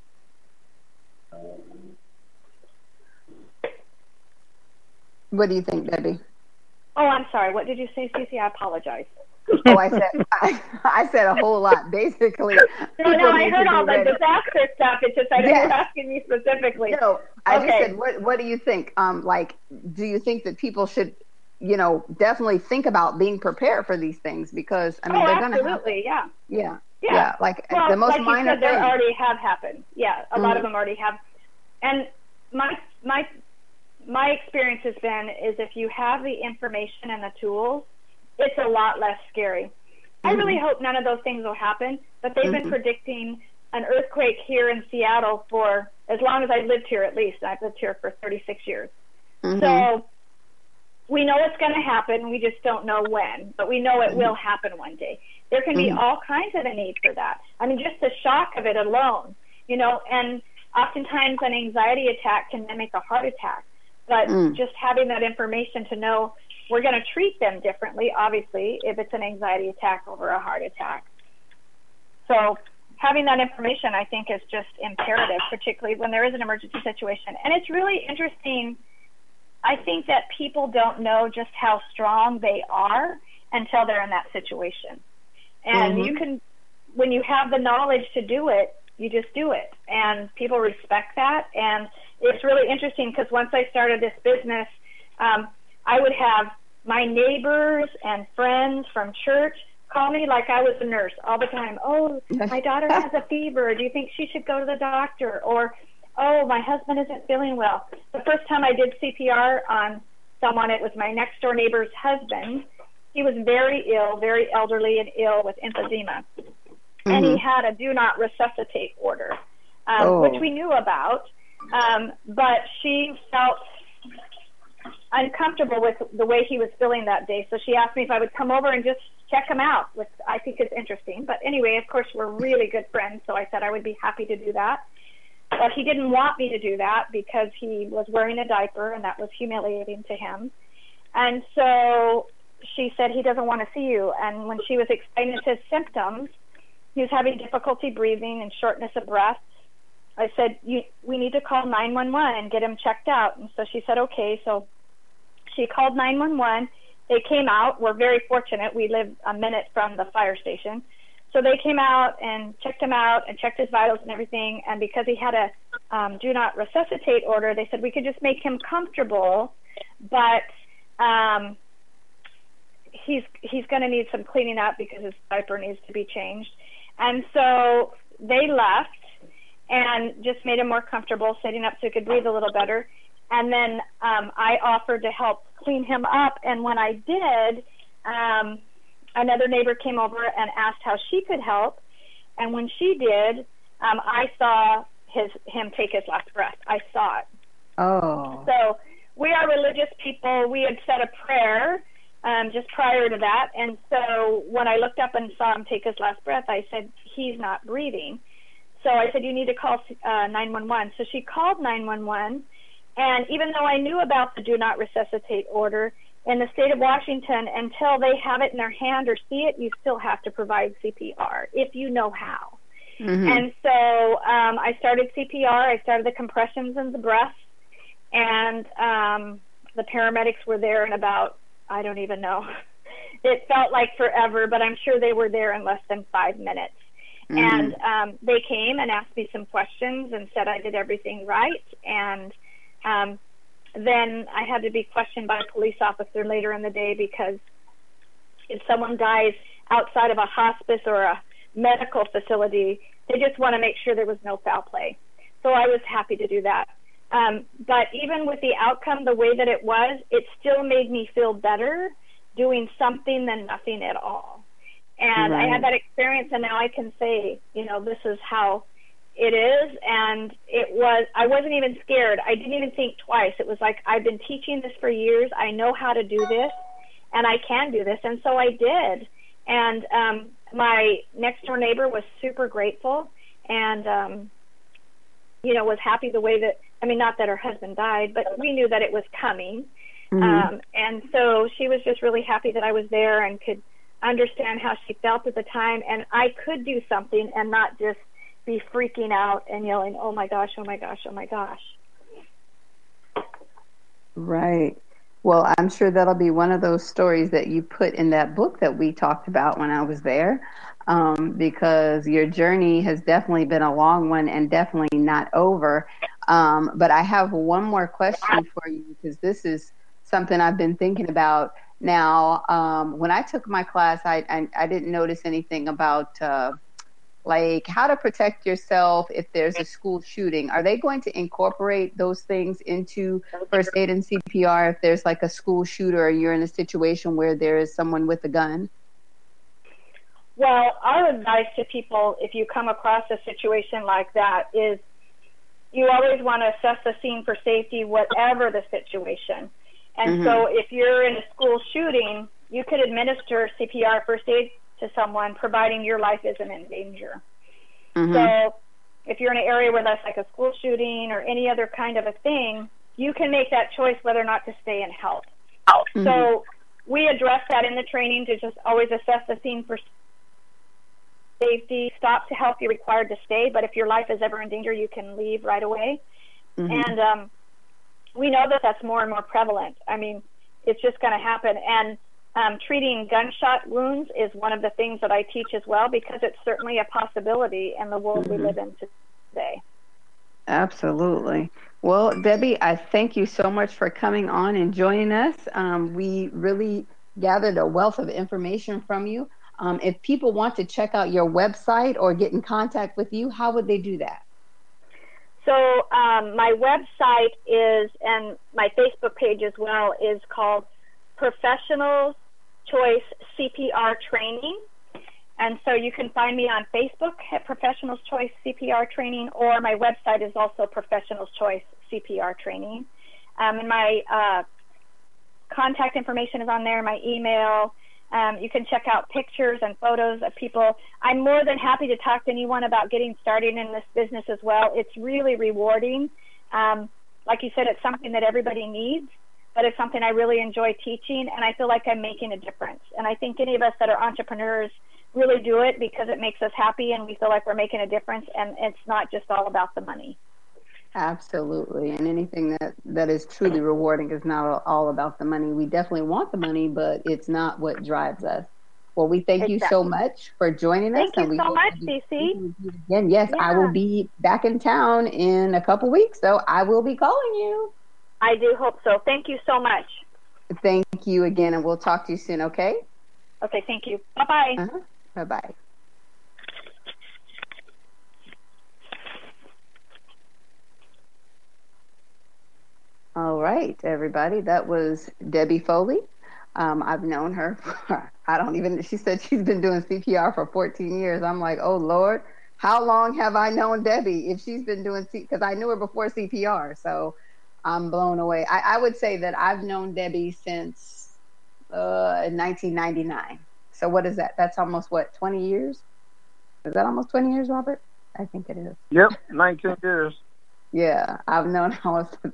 What do you think, Debbie? Oh, I'm sorry. What did you say, Cece? I apologize. Oh, I said I, I said a whole lot. Basically, no, no, I heard all the disaster stuff. It's just I know yes. you're asking me specifically. No, I okay. just said, what What do you think? Um, like, do you think that people should, you know, definitely think about being prepared for these things? Because I mean, oh, they're going to absolutely, yeah, yeah, yeah, yeah. Like well, the most like minor you said, thing. they already have happened. Yeah, a mm-hmm. lot of them already have. And my my my experience has been is if you have the information and the tools, it's a lot less scary. Mm-hmm. I really hope none of those things will happen, but they've mm-hmm. been predicting an earthquake here in Seattle for as long as I've lived here, at least. I've lived here for thirty-six years. Mm-hmm. So we know it's going to happen. We just don't know when, but we know it mm-hmm. will happen one day. There can mm-hmm. be all kinds of a need for that. I mean, just the shock of it alone, you know, and oftentimes an anxiety attack can mimic a heart attack. But mm. just having that information to know we're going to treat them differently, obviously, if it's an anxiety attack over a heart attack. So having that information, I think, is just imperative, particularly when there is an emergency situation. And it's really interesting. I think that people don't know just how strong they are until they're in that situation. And mm-hmm. you can, when you have the knowledge to do it, you just do it. And people respect that. And it's really interesting because once I started this business, um, I would have my neighbors and friends from church call me like I was a nurse all the time. Oh, my daughter has a fever. Do you think she should go to the doctor? Or, oh, my husband isn't feeling well. The first time I did C P R on someone, it was my next door neighbor's husband. He was very ill, very elderly and ill with emphysema. Mm-hmm. And he had a do not resuscitate order, um, oh. which we knew about. Um, but she felt uncomfortable with the way he was feeling that day. So she asked me if I would come over and just check him out, which I think is interesting. But anyway, of course, we're really good friends. So I said I would be happy to do that. But he didn't want me to do that because he was wearing a diaper and that was humiliating to him. And so she said, he doesn't want to see you. And when she was explaining his symptoms, he was having difficulty breathing and shortness of breath. I said, you, we need to call nine one one and get him checked out. And so she said, okay. So she called nine one one. They came out. We're very fortunate. We live a minute from the fire station. So they came out and checked him out and checked his vitals and everything. And because he had a um, do not resuscitate order, they said we could just make him comfortable, but um, he's he's going to need some cleaning up because his diaper needs to be changed. And so they left and just made him more comfortable, sitting up so he could breathe a little better. And then um, I offered to help clean him up. And when I did, um, another neighbor came over and asked how she could help. And when she did, um, I saw his him take his last breath. I saw it. Oh. So we are religious people. We had said a prayer um, just prior to that. And so when I looked up and saw him take his last breath, I said, he's not breathing. So I said, you need to call uh, nine one one. So she called nine one one, And even though I knew about the do not resuscitate order, in the state of Washington, until they have it in their hand or see it, you still have to provide C P R if you know how. Mm-hmm. And so um, I started C P R. I started the compressions in the breath, and um, the paramedics were there in about, I don't even know. It felt like forever, but I'm sure they were there in less than five minutes. Mm-hmm. And um, they came and asked me some questions and said I did everything right. And um, then I had to be questioned by a police officer later in the day, because if someone dies outside of a hospice or a medical facility, they just want to make sure there was no foul play. So I was happy to do that. Um, but even with the outcome the way that it was, it still made me feel better doing something than nothing at all. And right. I had that experience, and now I can say, you know, this is how it is. And it was, I wasn't even scared. I didn't even think twice. It was like, I've been teaching this for years. I know how to do this, and I can do this. And so I did. And um, my next door neighbor was super grateful, and, um, you know, was happy the way that, I mean, not that her husband died, but we knew that it was coming. Mm-hmm. Um, and so she was just really happy that I was there and could understand how she felt at the time. And I could do something and not just be freaking out and yelling, oh my gosh, oh my gosh, oh my gosh. Right. Well, I'm sure that'll be one of those stories that you put in that book that we talked about when I was there, um, because your journey has definitely been a long one and definitely not over. Um, but I have one more question for you, because this is something I've been thinking about. Now, um, when I took my class, I, I, I didn't notice anything about uh, like how to protect yourself if there's a school shooting. Are they going to incorporate those things into first aid and C P R if there's like a school shooter or you're in a situation where there is someone with a gun? Well, our advice to people, if you come across a situation like that, is you always want to assess the scene for safety, whatever the situation. And mm-hmm. so if you're in a school shooting, you could administer C P R, first aid to someone, providing your life isn't in danger. Mm-hmm. So if you're in an area where that's like a school shooting or any other kind of a thing, you can make that choice whether or not to stay and help. Mm-hmm. So we address that in the training, to just always assess the scene for safety, stop to help, you're required to stay, but if your life is ever in danger, you can leave right away. Mm-hmm. And um, we know that that's more and more prevalent. I mean, it's just going to happen. And um, treating gunshot wounds is one of the things that I teach as well, because it's certainly a possibility in the world mm-hmm. we live in today. Absolutely. Well, Debbie, I thank you so much for coming on and joining us. Um, we really gathered a wealth of information from you. Um, if people want to check out your website or get in contact with you, how would they do that? So um, my website is, and my Facebook page as well, is called Professionals Choice C P R Training. And so you can find me on Facebook at Professionals Choice C P R Training, or my website is also Professionals Choice C P R Training. Um, and my uh, contact information is on there, my email. Um, you can check out pictures and photos of people. I'm more than happy to talk to anyone about getting started in this business as well. It's really rewarding. Um, like you said, it's something that everybody needs, but it's something I really enjoy teaching, and I feel like I'm making a difference. And I think any of us that are entrepreneurs really do it because it makes us happy and we feel like we're making a difference, and it's not just all about the money. Absolutely. And anything that, that is truly rewarding is not all about the money. We definitely want the money, but it's not what drives us. Well, we thank exactly. you so much for joining us. Thank you and we so much, C C. Again, yes, yeah. I will be back in town in a couple weeks, so I will be calling you. I do hope so. Thank you so much. Thank you again, and we'll talk to you soon, okay? Okay, thank you. Bye-bye. Uh-huh. Bye-bye. All right, everybody. That was Debbie Foley. Um, I've known her for, I don't even, she said she's been doing C P R for fourteen years. I'm like, oh, Lord, how long have I known Debbie if she's been doing, because I knew her before C P R. So I'm blown away. I, I would say that I've known Debbie since uh, nineteen ninety-nine. So what is that? That's almost, what, twenty years? Is that almost twenty years, Robert? I think it is. Yep, nineteen years. Yeah, I've known almost that.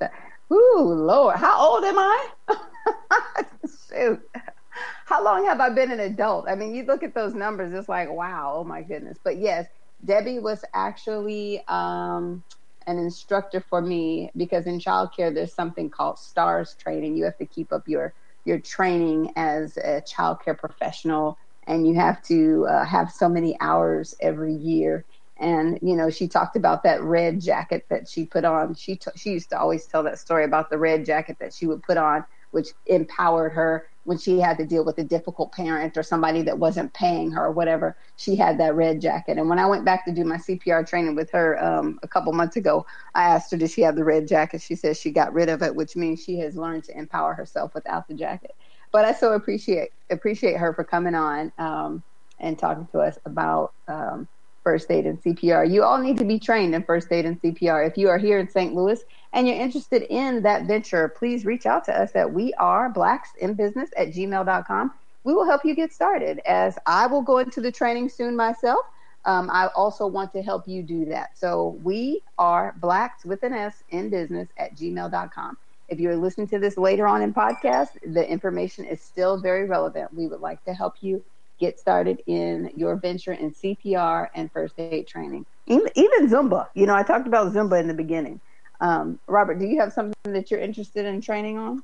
Ooh, Lord. How old am I? Shoot. How long have I been an adult? I mean, you look at those numbers, it's like, wow, oh my goodness. But yes, Debbie was actually um, an instructor for me, because in childcare, there's something called STARS training. You have to keep up your, your training as a childcare professional, and you have to uh, have so many hours every year. And, you know, she talked about that red jacket that she put on. She t- she used to always tell that story about the red jacket that she would put on, which empowered her when she had to deal with a difficult parent or somebody that wasn't paying her or whatever. She had that red jacket. And when I went back to do my C P R training with her um, a couple months ago, I asked her, did she have the red jacket? She says she got rid of it, which means she has learned to empower herself without the jacket. But I so appreciate appreciate her for coming on um, and talking to us about um, first aid and C P R. You all need to be trained in first aid and C P R. If you are here in Saint Louis and you're interested in that venture, please reach out to us at we are blacks in business at gmail dot com. We will help you get started, as I will go into the training soon myself. Um, I also want to help you do that. So we are blacks with an S in business at gmail dot com. If you're listening to this later on in podcast, the information is still very relevant. We would like to help you get started in your venture in C P R and first aid training. Even, even Zumba. You know, I talked about Zumba in the beginning. Um, Robert, do you have something that you're interested in training on?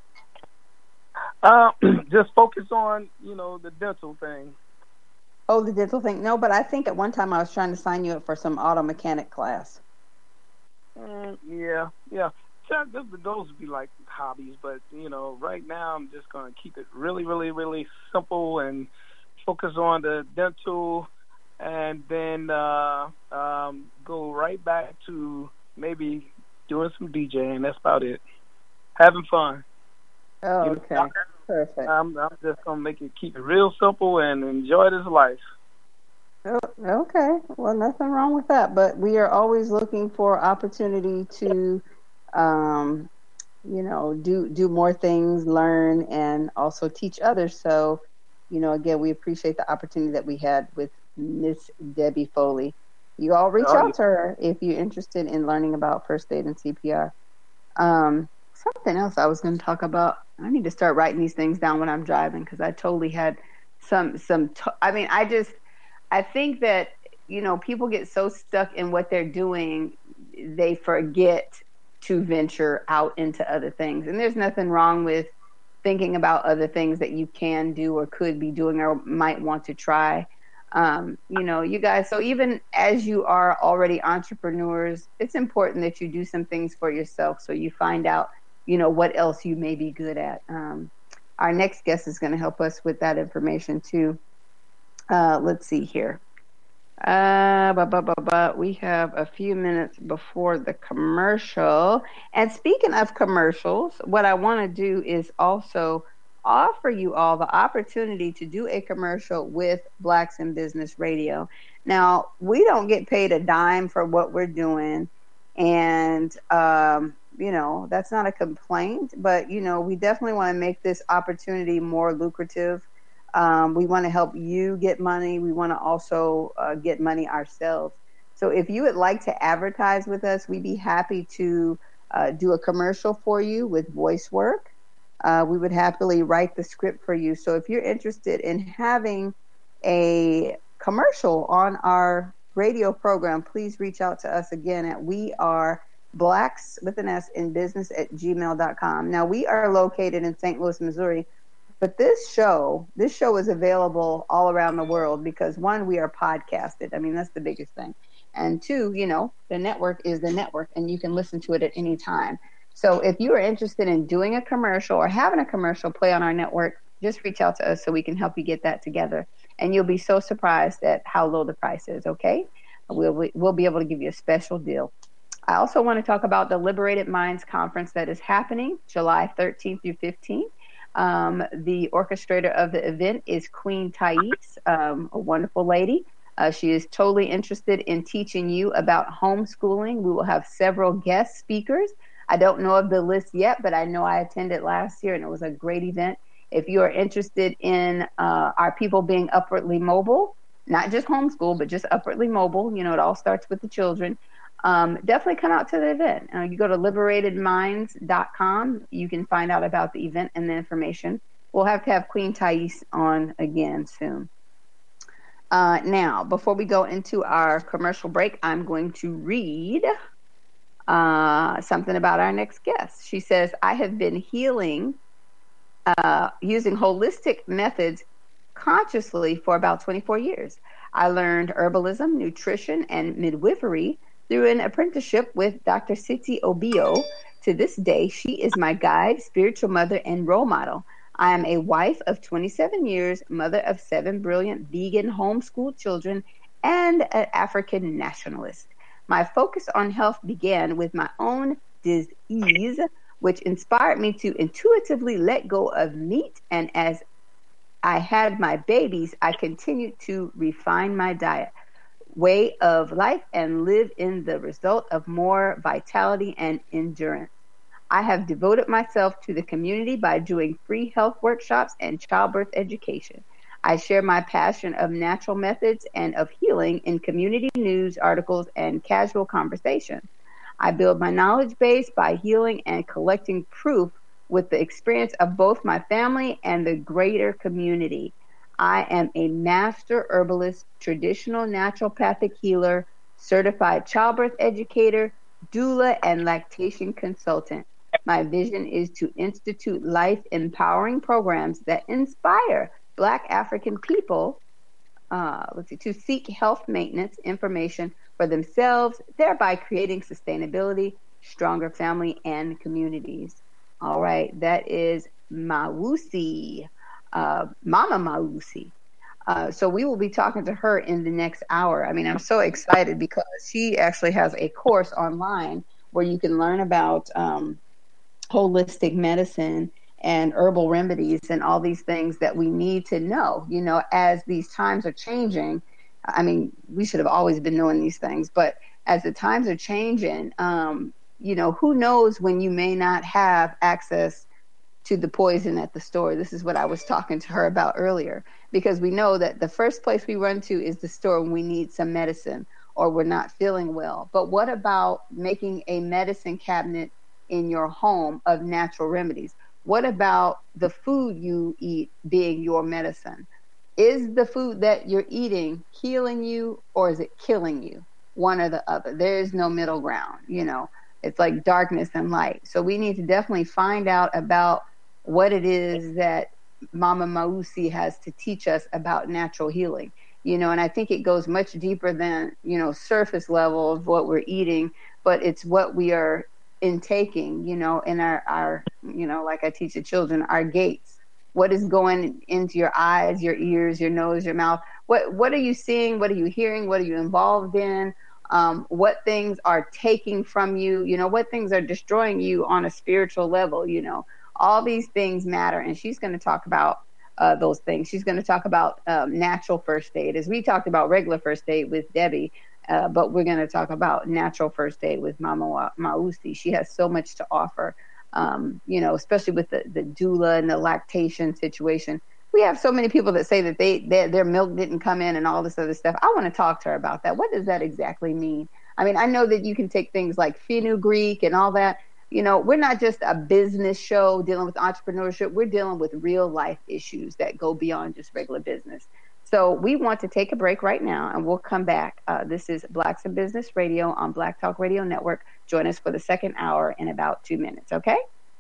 Uh, just focus on, you know, the dental thing. Oh, the dental thing. No, but I think at one time I was trying to sign you up for some auto mechanic class. Mm, yeah, yeah. Those would be like hobbies, but, you know, right now I'm just going to keep it really, really, really simple and focus on the dental, and then uh, um, go right back to maybe doing some DJing. That's about it. Having fun. Oh, okay. You know, Perfect. I'm, I'm just going to make it, keep it real simple and enjoy this life. Oh, okay. Well, nothing wrong with that, but we are always looking for opportunity to Um, you know, do do more things, learn, and also teach others. So, you know, again, we appreciate the opportunity that we had with Miss Debbie Foley. You all reach oh, out to her if you're interested in learning about first aid and C P R. Um, something else I was going to talk about. I need to start writing these things down when I'm driving, because I totally had some some. To- I mean, I just I think that, you know, people get so stuck in what they're doing, they forget to venture out into other things. And there's nothing wrong with thinking about other things that you can do or could be doing or might want to try. Um, you know, you guys, so even as you are already entrepreneurs, it's important that you do some things for yourself so you find out, you know, what else you may be good at. Um, our next guest is going to help us with that information too. Uh, let's see here. Uh, but, but, but, but we have a few minutes before the commercial. And speaking of commercials, what I want to do is also offer you all the opportunity to do a commercial with Blacks in Business Radio. Now, we don't get paid a dime for what we're doing. And, um, you know, that's not a complaint, but, you know, we definitely want to make this opportunity more lucrative. Um, we want to help you get money. We want to also uh, get money ourselves. So if you would like to advertise with us, we'd be happy to uh, do a commercial for you with voice work. Uh, we would happily write the script for you. So if you're interested in having a commercial on our radio program, please reach out to us again at we are blacks with an S in business at gmail dot com. Now, we are located in Saint Louis, Missouri. But this show, this show is available all around the world because, one, we are podcasted. I mean, that's the biggest thing. And two, you know, the network is the network, and you can listen to it at any time. So if you are interested in doing a commercial or having a commercial play on our network, just reach out to us so we can help you get that together. And you'll be so surprised at how low the price is, okay? We'll, we'll be able to give you a special deal. I also want to talk about the Liberated Minds Conference that is happening July thirteenth through fifteenth. Um, the orchestrator of the event is Queen Thais, um, a wonderful lady. Uh, she is totally interested in teaching you about homeschooling. We will have several guest speakers. I don't know of the list yet, but I know I attended last year, and it was a great event. If you are interested in uh, our people being upwardly mobile, not just homeschool, but just upwardly mobile, you know, it all starts with the children. um, definitely come out to the event. Uh, you go to liberated minds dot com. You can find out about the event and the information. We'll have to have Queen Thais on again soon. Uh, now, before we go into our commercial break, I'm going to read uh, something about our next guest. She says, I have been healing uh, using holistic methods consciously for about twenty-four years. I learned herbalism, nutrition, and midwifery through an apprenticeship with Doctor Siti Obio. To this day, she is my guide, spiritual mother, and role model. I am a wife of twenty-seven years, mother of seven brilliant vegan homeschooled children, and an African nationalist. My focus on health began with my own disease, which inspired me to intuitively let go of meat. And as I had my babies, I continued to refine my diet, way of life, and live in the result of more vitality and endurance. I have devoted myself to the community by doing free health workshops and childbirth education. I share my passion of natural methods and of healing in community news articles and casual conversation. I build my knowledge base by healing and collecting proof with the experience of both my family and the greater community. I am a master herbalist, traditional naturopathic healer, certified childbirth educator, doula, and lactation consultant. My vision is to institute life-empowering programs that inspire Black African people uh, let's see, to seek health maintenance information for themselves, thereby creating sustainability, stronger family, and communities. All right, that is Mawusi, uh, Mama Mawusi. Uh, so we will be talking to her in the next hour. I mean, I'm so excited because she actually has a course online where you can learn about um, holistic medicine and herbal remedies and all these things that we need to know, you know, as these times are changing. I mean, we should have always been knowing these things, but as the times are changing, um, you know, who knows when you may not have access to the poison at the store. This is what I was talking to her about earlier, because we know that the first place we run to is the store when we need some medicine or we're not feeling well. But what about making a medicine cabinet in your home of natural remedies? What about the food you eat being your medicine? Is the food that you're eating healing you or is it killing you? One or the other. There is no middle ground, you know. It's like darkness and light. So we need to definitely find out about what it is that Mama Mawusi has to teach us about natural healing. You know, and I think it goes much deeper than, you know, surface level of what we're eating, but it's what we are intaking, you know, in our, our, you know, like I teach the children, our gates. What is going into your eyes, your ears, your nose, your mouth? What what are you seeing? What are you hearing? What are you involved in? Um, what things are taking from you? You know, what things are destroying you on a spiritual level? You know, all these things matter. And she's going to talk about uh, those things. She's going to talk about um, natural first aid, as we talked about regular first aid with Debbie. Uh, but we're going to talk about natural first aid with Mama Mawusi. She has so much to offer, um, you know, especially with the, the doula and the lactation situation. We have so many people that say that they, they their milk didn't come in and all this other stuff. I want to talk to her about that. What does that exactly mean? I mean, I know that you can take things like fenugreek and all that. You know, we're not just a business show dealing with entrepreneurship. We're dealing with real life issues that go beyond just regular business. So we want to take a break right now, and we'll come back. Uh, this is Blacks in Business Radio on Black Talk Radio Network. Join us for the second hour in about two minutes, okay?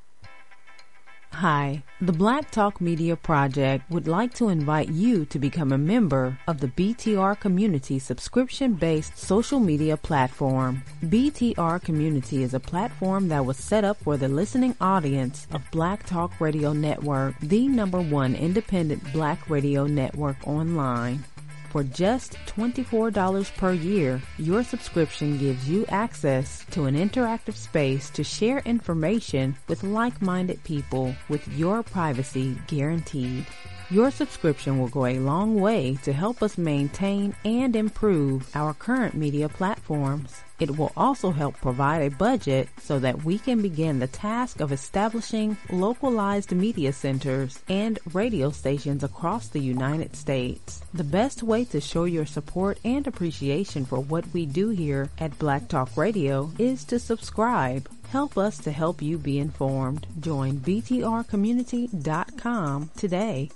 Hi, the Black Talk Media Project would like to invite you to become a member of the B T R Community subscription-based social media platform. B T R Community is a platform that was set up for the listening audience of Black Talk Radio Network, the number one independent Black radio network online. For just twenty-four dollars per year, your subscription gives you access to an interactive space to share information with like-minded people with your privacy guaranteed. Your subscription will go a long way to help us maintain and improve our current media platforms. It will also help provide a budget so that we can begin the task of establishing localized media centers and radio stations across the United States. The best way to show your support and appreciation for what we do here at Black Talk Radio is to subscribe. Help us to help you be informed. Join B T R community dot com today.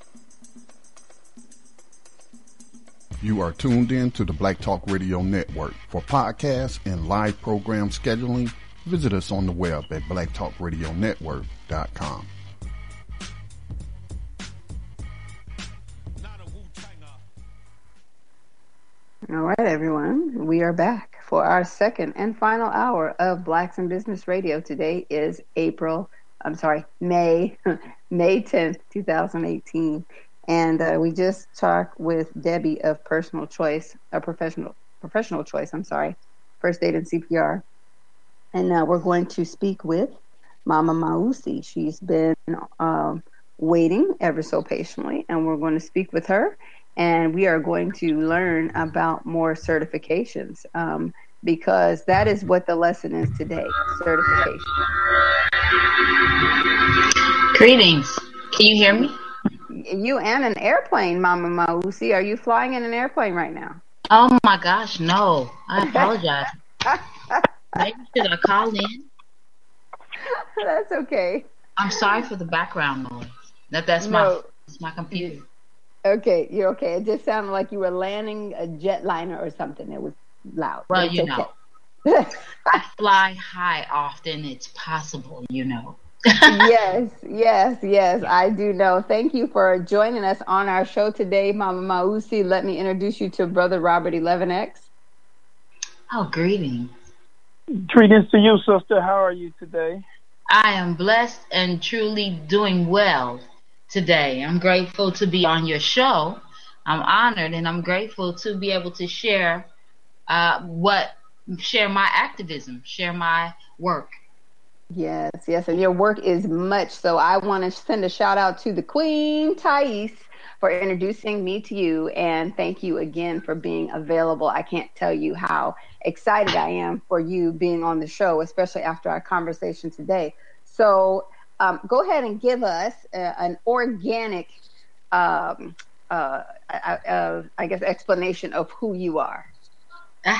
You are tuned in to the Black Talk Radio Network. For podcasts and live program scheduling, visit us on the web at black talk radio network dot com. All right, everyone. We are back for our second and final hour of Blacks in Business Radio. Today is April, I'm sorry, May, May tenth, twenty eighteen. And uh, we just talked with Debbie of Personal Choice, a professional professional choice, I'm sorry, First Aid and C P R. And now we're going to speak with Mama Mausi. She's been um, waiting ever so patiently, and we're going to speak with her. And we are going to learn about more certifications um, because that is what the lesson is today, certification. Greetings. Can you hear me? You and an airplane, Mama Mausi. Are you flying in an airplane right now? Oh my gosh, no. I apologize. Maybe should I call in? That's okay. I'm sorry for the background noise. That that's my no. It's my computer. Okay, you're okay. It just sounded like you were landing a jetliner or something. It was loud. Well, you okay. know, I fly high often. It's possible, you know. yes, yes, yes, I do know. Thank you for joining us on our show today, Mama Mausi. Let me introduce you to Brother Robert eleven X. Oh, greetings. Greetings to you, sister. How are you today? I am blessed and truly doing well today. I'm grateful to be on your show. I'm honored and I'm grateful to be able to share uh, what, share my activism, share my work. Yes, yes, and your work is much. So I want to send a shout out to the Queen Thais for introducing me to you, and thank you again for being available. I can't tell you how excited I am for you being on the show, especially after our conversation today. So um, go ahead and give us uh, an organic, um, uh, uh, I guess, explanation of who you are. I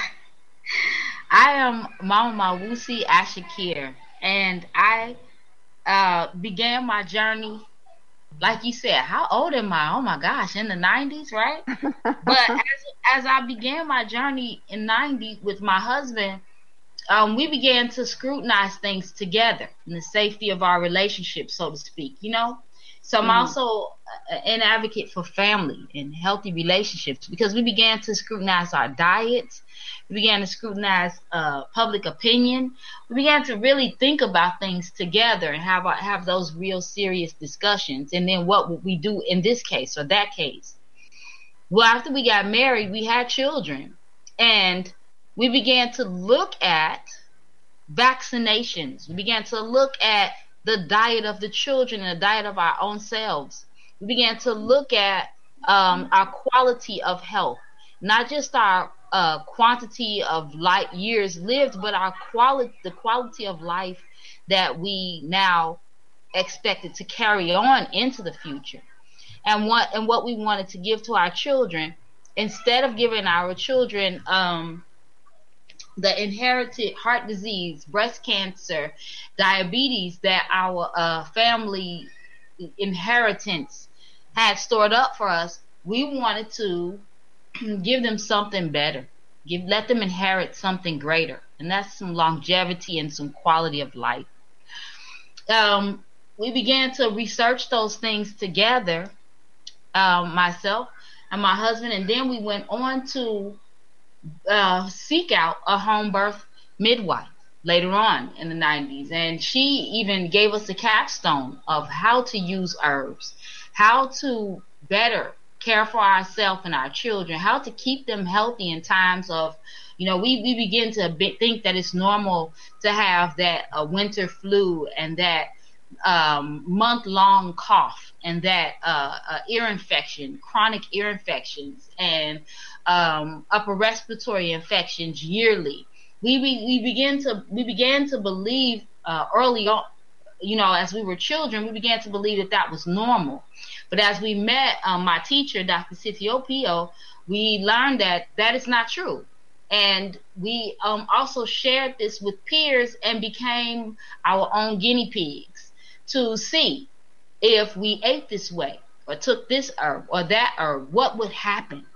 am Mama Mausi Ashakir. And I uh, began my journey, like you said, how old am I? Oh, my gosh, in the nineties, right? But as, as I began my journey in nineties with my husband, um, we began to scrutinize things together in the safety of our relationship, so to speak, you know? So I'm mm-hmm. also an advocate for family and healthy relationships because we began to scrutinize our diets. We began to scrutinize uh, public opinion. We began to really think about things together and have have those real serious discussions. And then what would we do in this case or that case? Well, after we got married, we had children. And we began to look at vaccinations. We began to look at the diet of the children and the diet of our own selves. We began to look at um, our quality of health, not just our uh, quantity of light years lived, but our quality, the quality of life that we now expected to carry on into the future, and what and what we wanted to give to our children, instead of giving our children um, the inherited heart disease, breast cancer, diabetes that our uh, family inheritance had stored up for us. We wanted to give them something better, give let them inherit something greater, and that's some longevity and some quality of life. Um, we began to research those things together, um, myself and my husband, and then we went on to uh, seek out a home birth midwife later on in the nineties, and she even gave us a capstone of how to use herbs, how to better care for ourselves and our children, how to keep them healthy in times of, you know, we, we begin to be, think that it's normal to have that uh, winter flu and that um, month-long cough and that uh, uh, ear infection, chronic ear infections, and um, upper respiratory infections yearly. We we, we began to we began to believe uh, early on, you know, as we were children, we began to believe that that was normal. But as we met um, my teacher, Doctor Sitiopio, we learned that that is not true. And we um, also shared this with peers and became our own guinea pigs to see if we ate this way or took this herb or that herb, what would happen.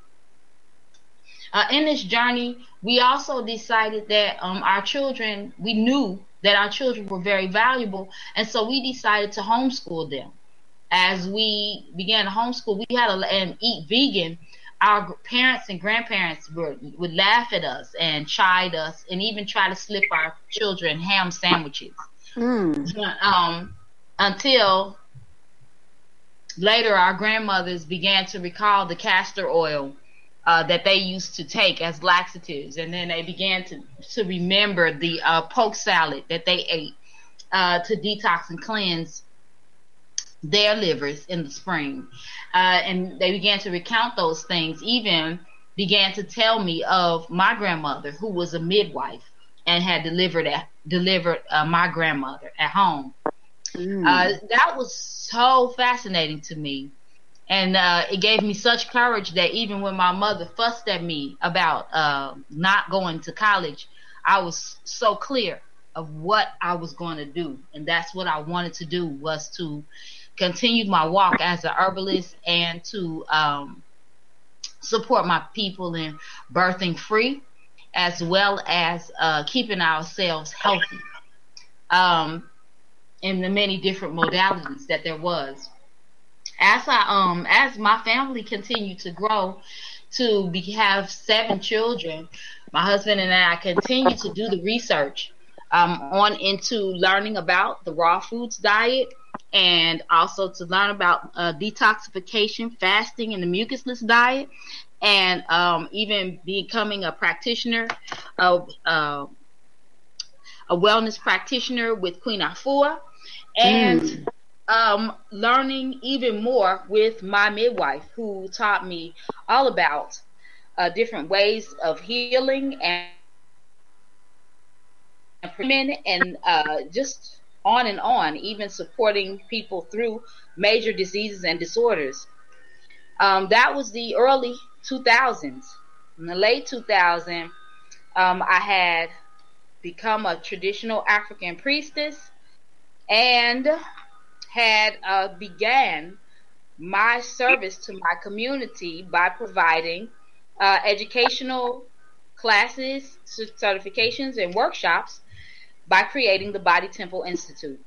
Uh, in this journey, we also decided that um, our children, we knew that our children were very valuable, and so we decided to homeschool them. As we began to homeschool, we had to and eat vegan. Our parents and grandparents were, would laugh at us and chide us and even try to slip our children ham sandwiches. Mm. Um, until later, our grandmothers began to recall the castor oil uh, that they used to take as laxatives. And then they began to, to remember the uh, poke salad that they ate uh, to detox and cleanse their livers in the spring. Uh, and they began to recount those things, even began to tell me of my grandmother, who was a midwife and had delivered at, delivered uh, my grandmother at home. Mm. Uh, that was so fascinating to me. And uh, it gave me such courage that even when my mother fussed at me about uh, not going to college, I was so clear of what I was going to do. And that's what I wanted to do, was to continue my walk as a herbalist and to um, support my people in birthing free, as well as uh, keeping ourselves healthy um, in the many different modalities that there was. As I um as my family continued to grow, to be, have seven children, my husband and I continued to do the research um, on into learning about the raw foods diet, and also to learn about uh, detoxification, fasting, and the mucusless diet, and um, even becoming a practitioner, of uh, a wellness practitioner with Queen Afua, and mm. um, learning even more with my midwife, who taught me all about uh, different ways of healing and and uh, just on and on, even supporting people through major diseases and disorders. Um, that was the early two thousands. In the late two thousands, um, I had become a traditional African priestess and had uh, began my service to my community by providing uh, educational classes, certifications, and workshops by creating the Body Temple Institute,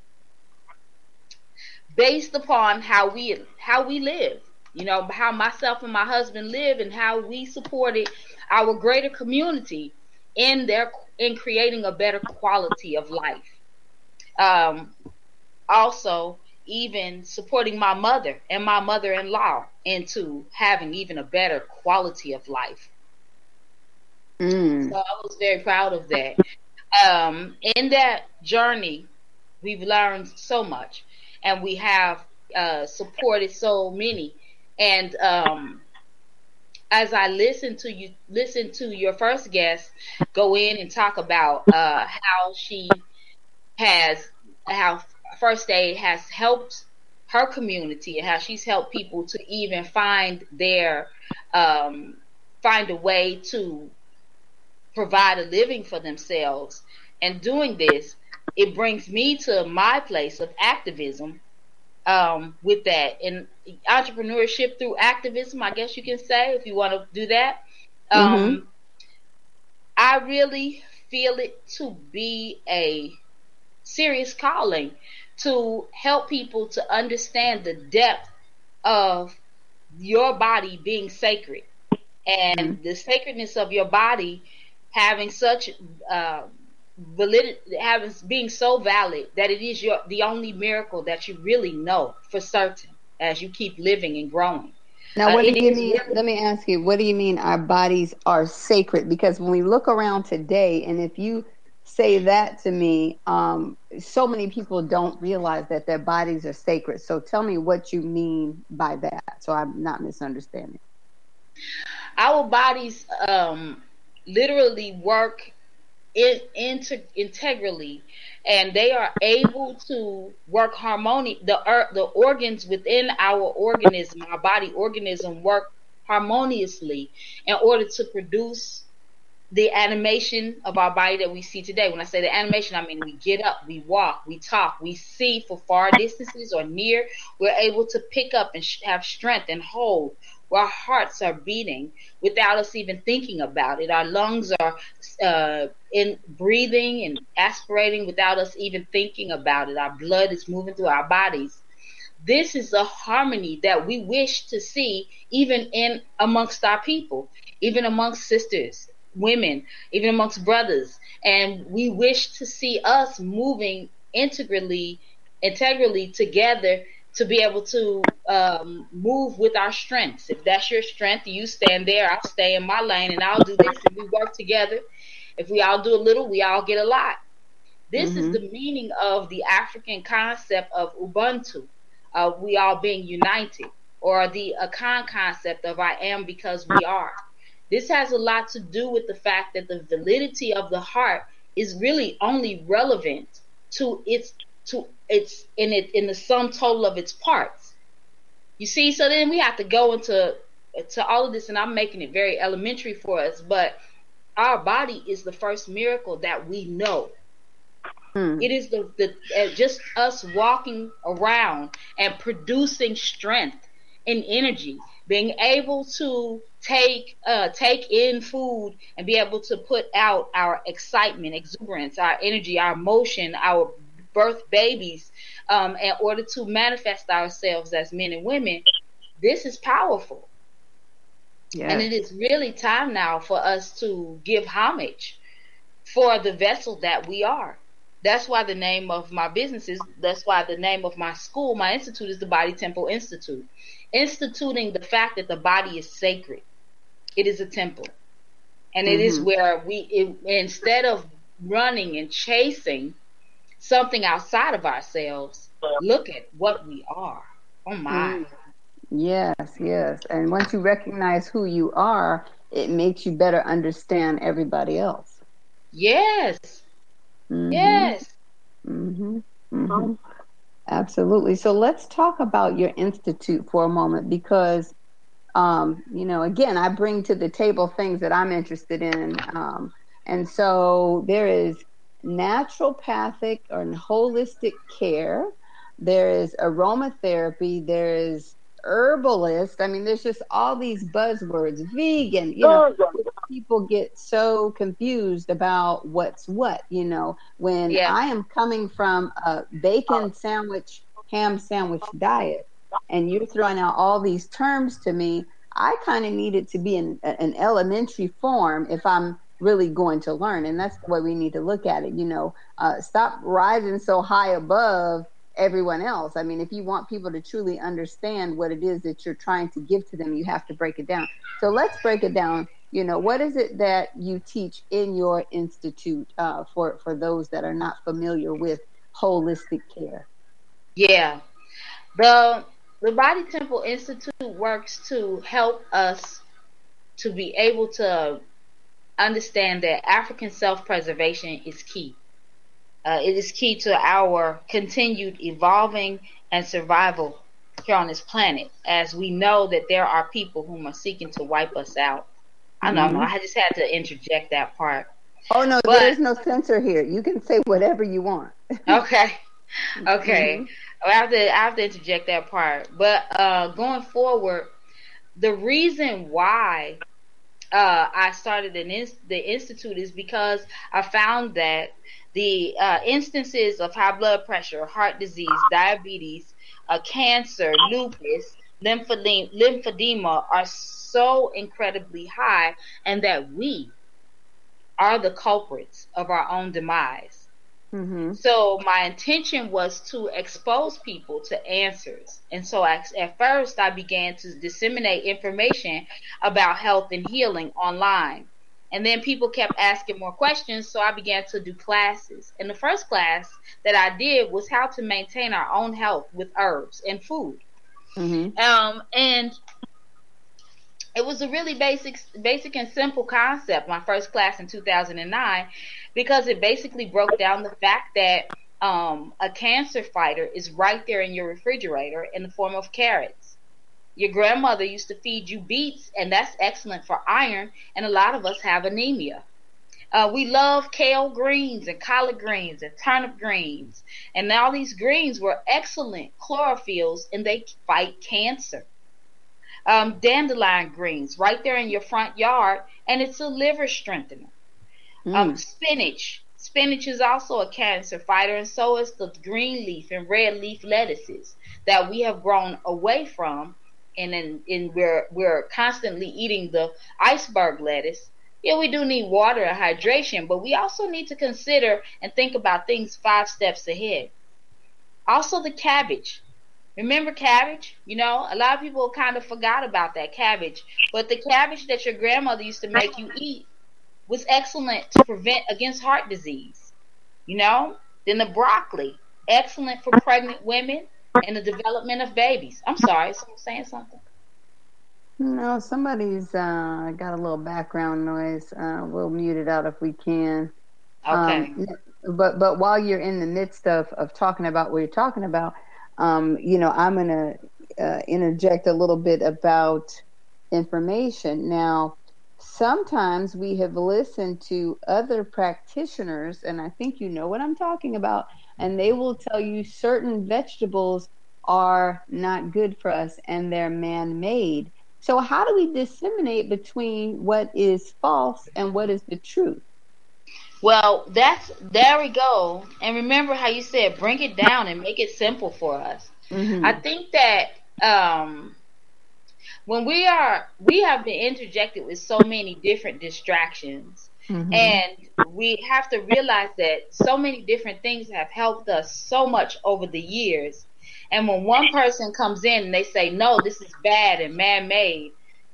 based upon how we how we live, you know, how myself and my husband live, and how we supported our greater community in their in creating a better quality of life. Um, also, even supporting my mother and my mother-in-law into having even a better quality of life. Mm. So I was very proud of that. Um, in that journey, we've learned so much, and we have uh, supported so many. And um, as I listen to you, listen to your first guest go in and talk about uh, how she has, how First Aid has helped her community, and how she's helped people to even find their, um, find a way to provide a living for themselves. And doing this, it brings me to my place of activism um, with that. And entrepreneurship through activism, I guess you can say, if you want to do that. Um, mm-hmm. I really feel it to be a serious calling to help people to understand the depth of your body being sacred, and mm-hmm. the sacredness of your body having such uh, validity, having being so valid that it is your the only miracle that you really know for certain as you keep living and growing. Now, what uh, do you mean? Really, let me ask you, what do you mean our bodies are sacred? Because when we look around today, and if you say that to me, um, so many people don't realize that their bodies are sacred. So tell me what you mean by that, so I'm not misunderstanding. Our bodies um, literally work in, inter, integrally, and they are able to work harmony. The er, the organs within our organism, our body organism, work harmoniously in order to produce the animation of our body that we see today. When I say the animation, I mean we get up, we walk, we talk, we see for far distances or near. We're able to pick up and sh- have strength and hold. Our hearts are beating without us even thinking about it. Our lungs are uh, in breathing and aspirating without us even thinking about it. Our blood is moving through our bodies. This is a harmony that we wish to see even in amongst our people, even amongst sisters, women, even amongst brothers. And we wish to see us moving integrally, integrally together to be able to um, move with our strengths. If that's your strength, you stand there, I'll stay in my lane, and I'll do this, and we work together. If we all do a little, we all get a lot. This mm-hmm. is the meaning of the African concept of Ubuntu, uh, we all being united, or the Akan concept of I am because we are. This has a lot to do with the fact that the validity of the heart is really only relevant to its to its in it in the sum total of its parts. You see, so then we have to go into to all of this, and I'm making it very elementary for us, but our body is the first miracle that we know. Hmm. It is the, the uh, just us walking around and producing strength and energy, being able to take uh, take in food and be able to put out our excitement, exuberance, our energy, our emotion, our birth babies, um, in order to manifest ourselves as men and women. This is powerful. Yes. And it is really time now for us to give homage for the vessel that we are. That's why the name of my business is, that's why the name of my school, my institute, is the Body Temple Institute. Instituting the fact that the body is sacred. It is a temple. And mm-hmm. it is where we, it, instead of running and chasing something outside of ourselves, look at what we are. Oh my. Mm. Yes, yes. And once you recognize who you are, it makes you better understand everybody else. Yes. Mm-hmm. Yes. Mm-hmm. Mm-hmm. Absolutely. So let's talk about your institute for a moment, because, um, you know, again, I bring to the table things that I'm interested in. Um, and so there is naturopathic or holistic care. There is aromatherapy. There is herbalist. I mean, there's just all these buzzwords, vegan, you know, people get so confused about what's what, you know, when yeah. I am coming from a bacon sandwich, ham sandwich diet, and you're throwing out all these terms to me, I kind of need it to be in an elementary form if I'm really going to learn. And that's the way we need to look at it. You know, uh, stop rising so high above everyone else. I mean, if you want people to truly understand what it is that you're trying to give to them, you have to break it down. So let's break it down. You know, what is it that you teach in your institute uh, for, for those that are not familiar with holistic care? Yeah. The, the Body Temple Institute works to help us to be able to understand that African self-preservation is key. Uh, it is key to our continued evolving and survival here on this planet, as we know that there are people whom are seeking to wipe us out. I know, mm-hmm. I just had to interject that part. Oh, no, but, there's no censor here. You can say whatever you want. Okay. Okay. Mm-hmm. I have to, I have to interject that part. But uh, going forward, the reason why uh, I started an in- the Institute is because I found that the uh, instances of high blood pressure, heart disease, diabetes, uh, cancer, lupus, lymphedema, lymphedema are so incredibly high, and that we are the culprits of our own demise. Mm-hmm. So my intention was to expose people to answers. And so I, at first I began to disseminate information about health and healing online. And then people kept asking more questions, so I began to do classes. And the first class that I did was how to maintain our own health with herbs and food. Mm-hmm. Um, and it was a really basic, basic and simple concept, my first class in two thousand nine, because it basically broke down the fact that um, a cancer fighter is right there in your refrigerator in the form of carrots. Your grandmother used to feed you beets, and that's excellent for iron, and a lot of us have anemia. Uh, we love kale greens and collard greens and turnip greens, and all these greens were excellent chlorophylls, and they fight cancer. Um, dandelion greens, right there in your front yard, and it's a liver strengthener. Mm. Um, spinach. Spinach is also a cancer fighter, and so is the green leaf and red leaf lettuces that we have grown away from. And then in we're we're constantly eating the iceberg lettuce. Yeah, we do need water and hydration, but we also need to consider and think about things five steps ahead. Also, the cabbage. Remember cabbage? You know, a lot of people kind of forgot about that cabbage, but the cabbage that your grandmother used to make you eat was excellent to prevent against heart disease. You know, then the broccoli, excellent for pregnant women and the development of babies. I'm sorry, someone saying something. No, somebody's uh, got a little background noise. Uh, we'll mute it out if we can. Okay. Um, but but while you're in the midst of, of talking about what you're talking about, um, you know, I'm going to uh, interject a little bit about information. Now, sometimes we have listened to other practitioners, and I think you know what I'm talking about, and they will tell you certain vegetables are not good for us and they're man-made. So how do we disseminate between what is false and what is the truth? Well, that's there we go. And remember how you said bring it down and make it simple for us. Mm-hmm. I think that um, when we are, we have been interjected with so many different distractions. Mm-hmm. And we have to realize that so many different things have helped us so much over the years. And when one person comes in and they say, no, this is bad and man-made,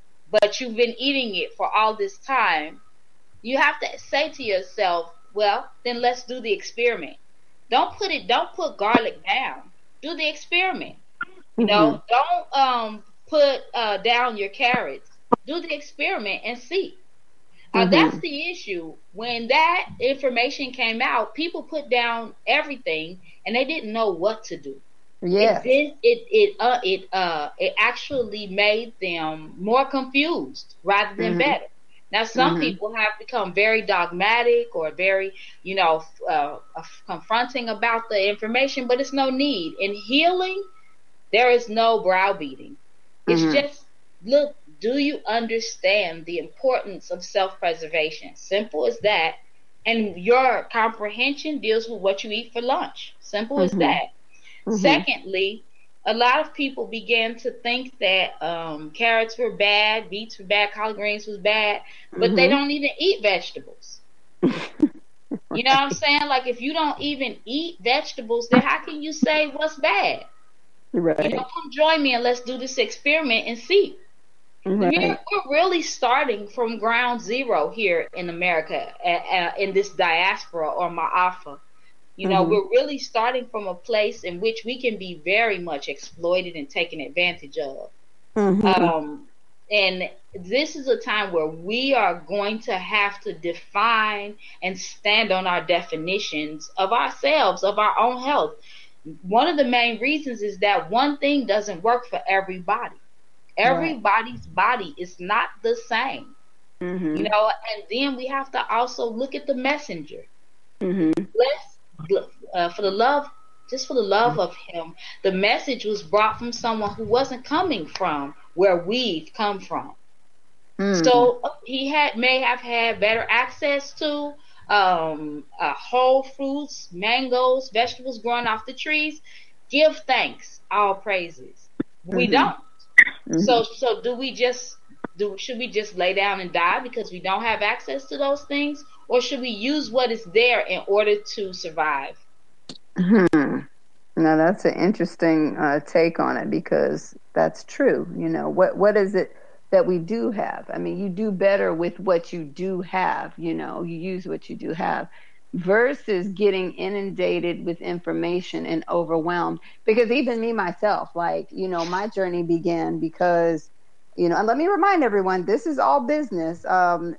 but you've been eating it for all this time, you have to say to yourself, well, then let's do the experiment. Don't put it, don't put garlic down. Do the experiment. You know, mm-hmm. don't um, put uh, down your carrots. Do the experiment and see. Uh, mm-hmm. That's the issue. When that information came out, people put down everything and they didn't know what to do. Yeah. It it it uh it uh it actually made them more confused rather than mm-hmm. better. Now, some mm-hmm. people have become very dogmatic or very, you know, uh, confronting about the information, but it's no need. In healing, there is no browbeating. It's mm-hmm. just, look, do you understand the importance of self-preservation? Simple as that. And your comprehension deals with what you eat for lunch. Simple mm-hmm. as that. Mm-hmm. Secondly, a lot of people began to think that um, carrots were bad, beets were bad, collard greens was bad, but mm-hmm. they don't even eat vegetables. You know what I'm saying? Like, if you don't even eat vegetables, then how can you say what's bad? Right. You know, come join me and let's do this experiment and see. Right. We're, we're really starting from ground zero here in America, uh, uh, in this diaspora or Ma'afa. You know, mm-hmm. we're really starting from a place in which we can be very much exploited and taken advantage of. Mm-hmm. Um, and this is a time where we are going to have to define and stand on our definitions of ourselves, of our own health. One of the main reasons is that one thing doesn't work for everybody. Everybody's right. body is not the same. Mm-hmm. You know, and then we have to also look at the messenger. Mm-hmm. Let's Uh, for the love, just for the love of him, the message was brought from someone who wasn't coming from where we've come from. Mm. So he had may have had better access to um, uh, whole fruits, mangoes, vegetables growing off the trees. Give thanks, all praises. Mm-hmm. We don't. Mm-hmm. So, so do we just do? Should we just lay down and die because we don't have access to those things? Or should we use what is there in order to survive? Hmm. Now that's an interesting uh, take on it, because that's true. You know, what what is it that we do have. I mean, you do better with what you do have, you know, you use what you do have versus getting inundated with information and overwhelmed. Because even me, myself, like, you know, my journey began because, you know, and let me remind everyone, this is all business. Um,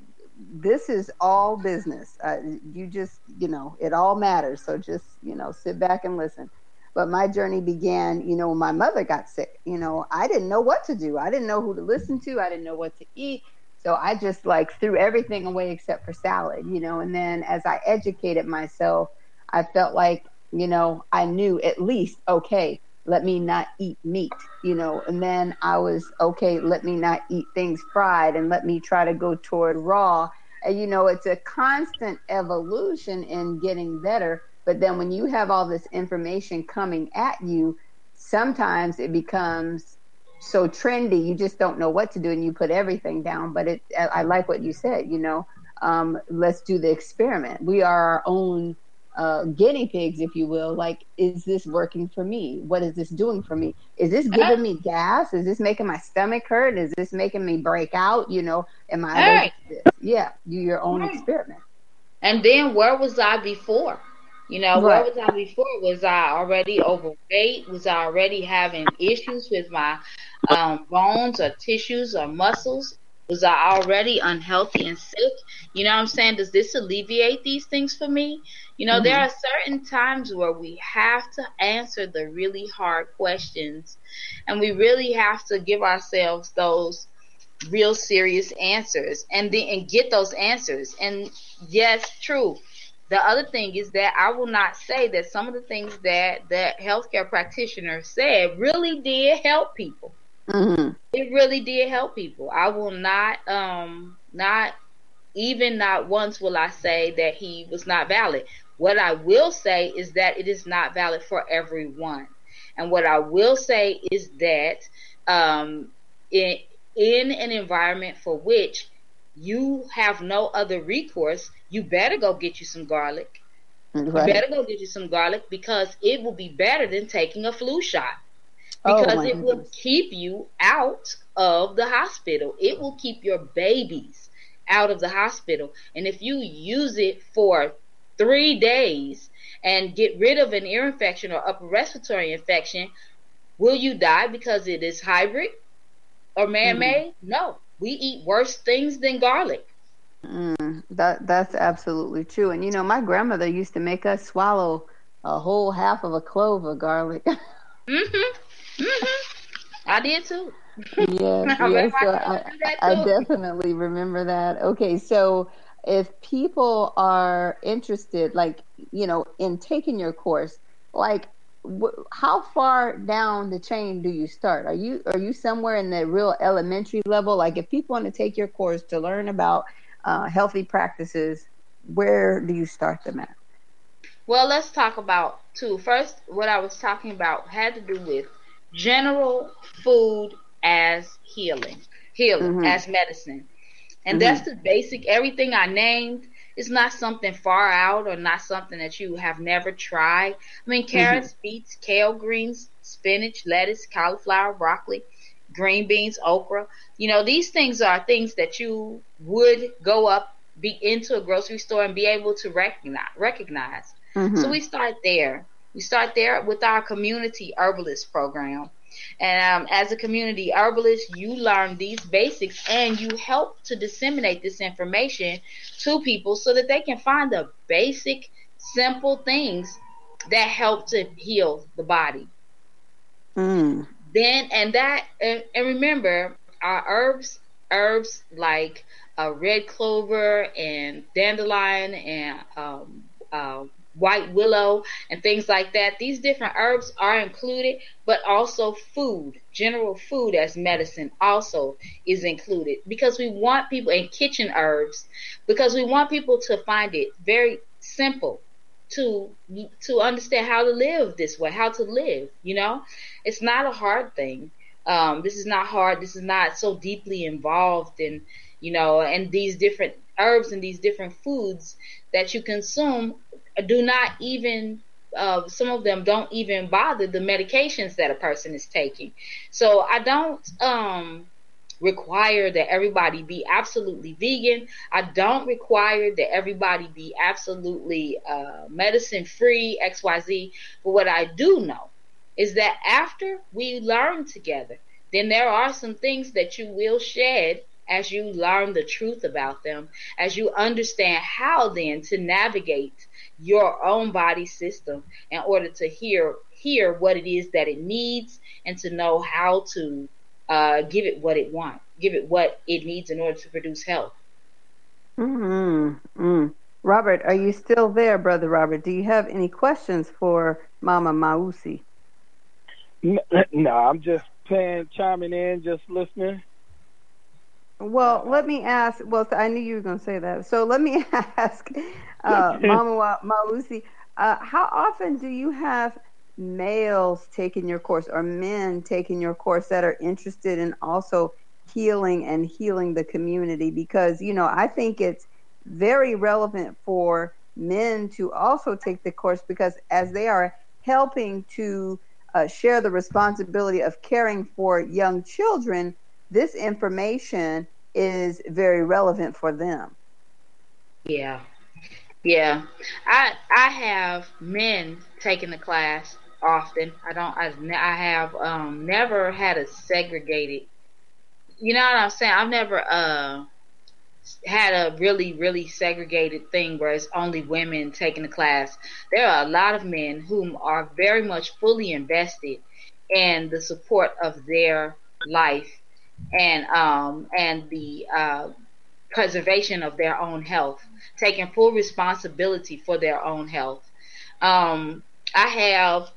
this is all business. Uh, you just, you know, it all matters. So just, you know, sit back and listen. But my journey began, you know, when my mother got sick. You know, I didn't know what to do. I didn't know who to listen to. I didn't know what to eat. So I just like threw everything away except for salad, you know. And then as I educated myself, I felt like, you know, I knew at least, okay, let me not eat meat, you know. And then I was, okay, let me not eat things fried and let me try to go toward raw. And, you know, it's a constant evolution in getting better. But then when you have all this information coming at you, sometimes it becomes so trendy, you just don't know what to do and you put everything down. But it, I like what you said, you know, um, let's do the experiment. We are our own uh, guinea pigs, if you will. Like, is this working for me? What is this doing for me? Is this giving me gas? Is this making my stomach hurt? Is this making me break out? You know, am I allergic to this? Yeah, you your own experiment. And then where was I before? You know, Right. where was I before? Was I already overweight? Was I already having issues with my um, bones or tissues or muscles? Was I already unhealthy and sick? You know what I'm saying? Does this alleviate these things for me? You know, mm-hmm. There are certain times where we have to answer the really hard questions, and we really have to give ourselves those real serious answers and then and get those answers. And yes, true. The other thing is that I will not say that some of the things that the healthcare practitioner said really did help people. Mm-hmm. It really did help people. I will not, um, not even not once will I say that he was not valid. What I will say is that it is not valid for everyone. And what I will say is that um, in, in an environment for which you have no other recourse, you better go get you some garlic. Right. You better go get you some garlic because it will be better than taking a flu shot. Because oh, it goodness. will keep you out of the hospital. It will keep your babies out of the hospital. And if you use it for three days and get rid of an ear infection or upper respiratory infection, will you die because it is hybrid or man-made? Mm-hmm. No. We eat worse things than garlic. Mm, that that's absolutely true. And you know, my grandmother used to make us swallow a whole half of a clove of garlic. mhm. Mhm. I did too. Yes, I yes. So I, I definitely remember that. Okay, so if people are interested, like, you know, in taking your course, like, wh- how far down the chain do you start? Are you are you somewhere in the real elementary level? Like, if people want to take your course to learn about uh, healthy practices, where do you start them at? Well, let's talk about two. First, what I was talking about had to do with general food as healing, healing mm-hmm. as medicine. And mm-hmm. that's the basic, everything I named is not something far out or not something that you have never tried. I mean, carrots, mm-hmm. beets, kale greens, spinach, lettuce, cauliflower, broccoli, green beans, okra. You know, these things are things that you would go up, be into a grocery store and be able to recognize. recognize. Mm-hmm. So we start there. We start there with our community herbalist program. And um, as a community herbalist, you learn these basics and you help to disseminate this information to people so that they can find the basic, simple things that help to heal the body. Mm. Then, and that, and, and remember, our herbs, herbs like uh, red clover and dandelion and um, uh, white willow and things like that. These different herbs are included, but also food, general food as medicine also is included because we want people, and kitchen herbs, because we want people to find it very simple to to understand how to live this way, how to live, you know. It's not a hard thing. Um, this is not hard. This is not so deeply involved in, you know, and these different herbs and these different foods that you consume do not even, uh, some of them don't even bother the medications that a person is taking. So I don't, um, require that everybody be absolutely vegan. I don't require that everybody be absolutely uh, medicine free, X Y Z. But what I do know is that after we learn together, then there are some things that you will shed as you learn the truth about them, as you understand how then to navigate your own body system in order to hear hear what it is that it needs and to know how to uh, give it what it wants, give it what it needs in order to produce health. Mm-hmm. Mm. Robert, are you still there, Brother Robert? Do you have any questions for Mama Mausi? No, I'm just paying, chiming in, just listening. Well, let me ask. Well, I knew you were going to say that. So let me ask, uh, Mama Mausi, uh, how often do you have males taking your course or men taking your course that are interested in also healing and healing the community? Because, you know, I think it's very relevant for men to also take the course, because as they are helping to uh, share the responsibility of caring for young children, this information is very relevant for them. Yeah. Yeah. I I have men taking the class often. I don't I, I have um never had a segregated, you know what I'm saying? I've never uh had a really, really segregated thing where it's only women taking the class. There are a lot of men whom are very much fully invested in the support of their life and um and the uh preservation of their own health, taking full responsibility for their own health. Um, I have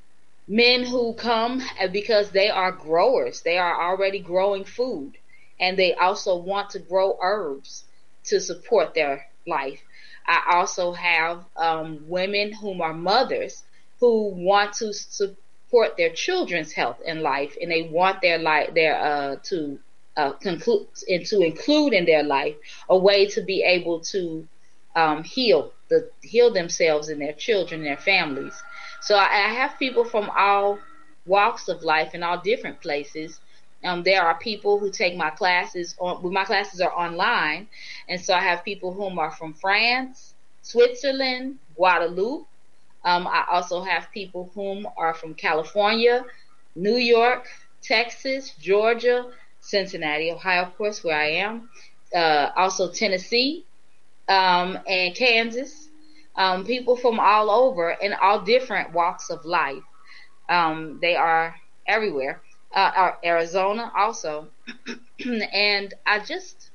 men who come because they are growers. They are already growing food, and they also want to grow herbs to support their life. I also have um, women whom are mothers who want to support their children's health and life, and they want their life their uh to uh, conclude and to include in their life a way to be able to um, heal the heal themselves and their children and their families. So I, I have people from all walks of life in all different places. Um, there are people who take my classes on. Well, my classes are online, and so I have people whom are from France, Switzerland, Guadeloupe. Um, I also have people whom are from California, New York, Texas, Georgia, Cincinnati, Ohio, of course, where I am. Uh, also Tennessee, um, and Kansas. Um, people from all over in all different walks of life. Um, they are everywhere. Uh, Arizona also. And I just,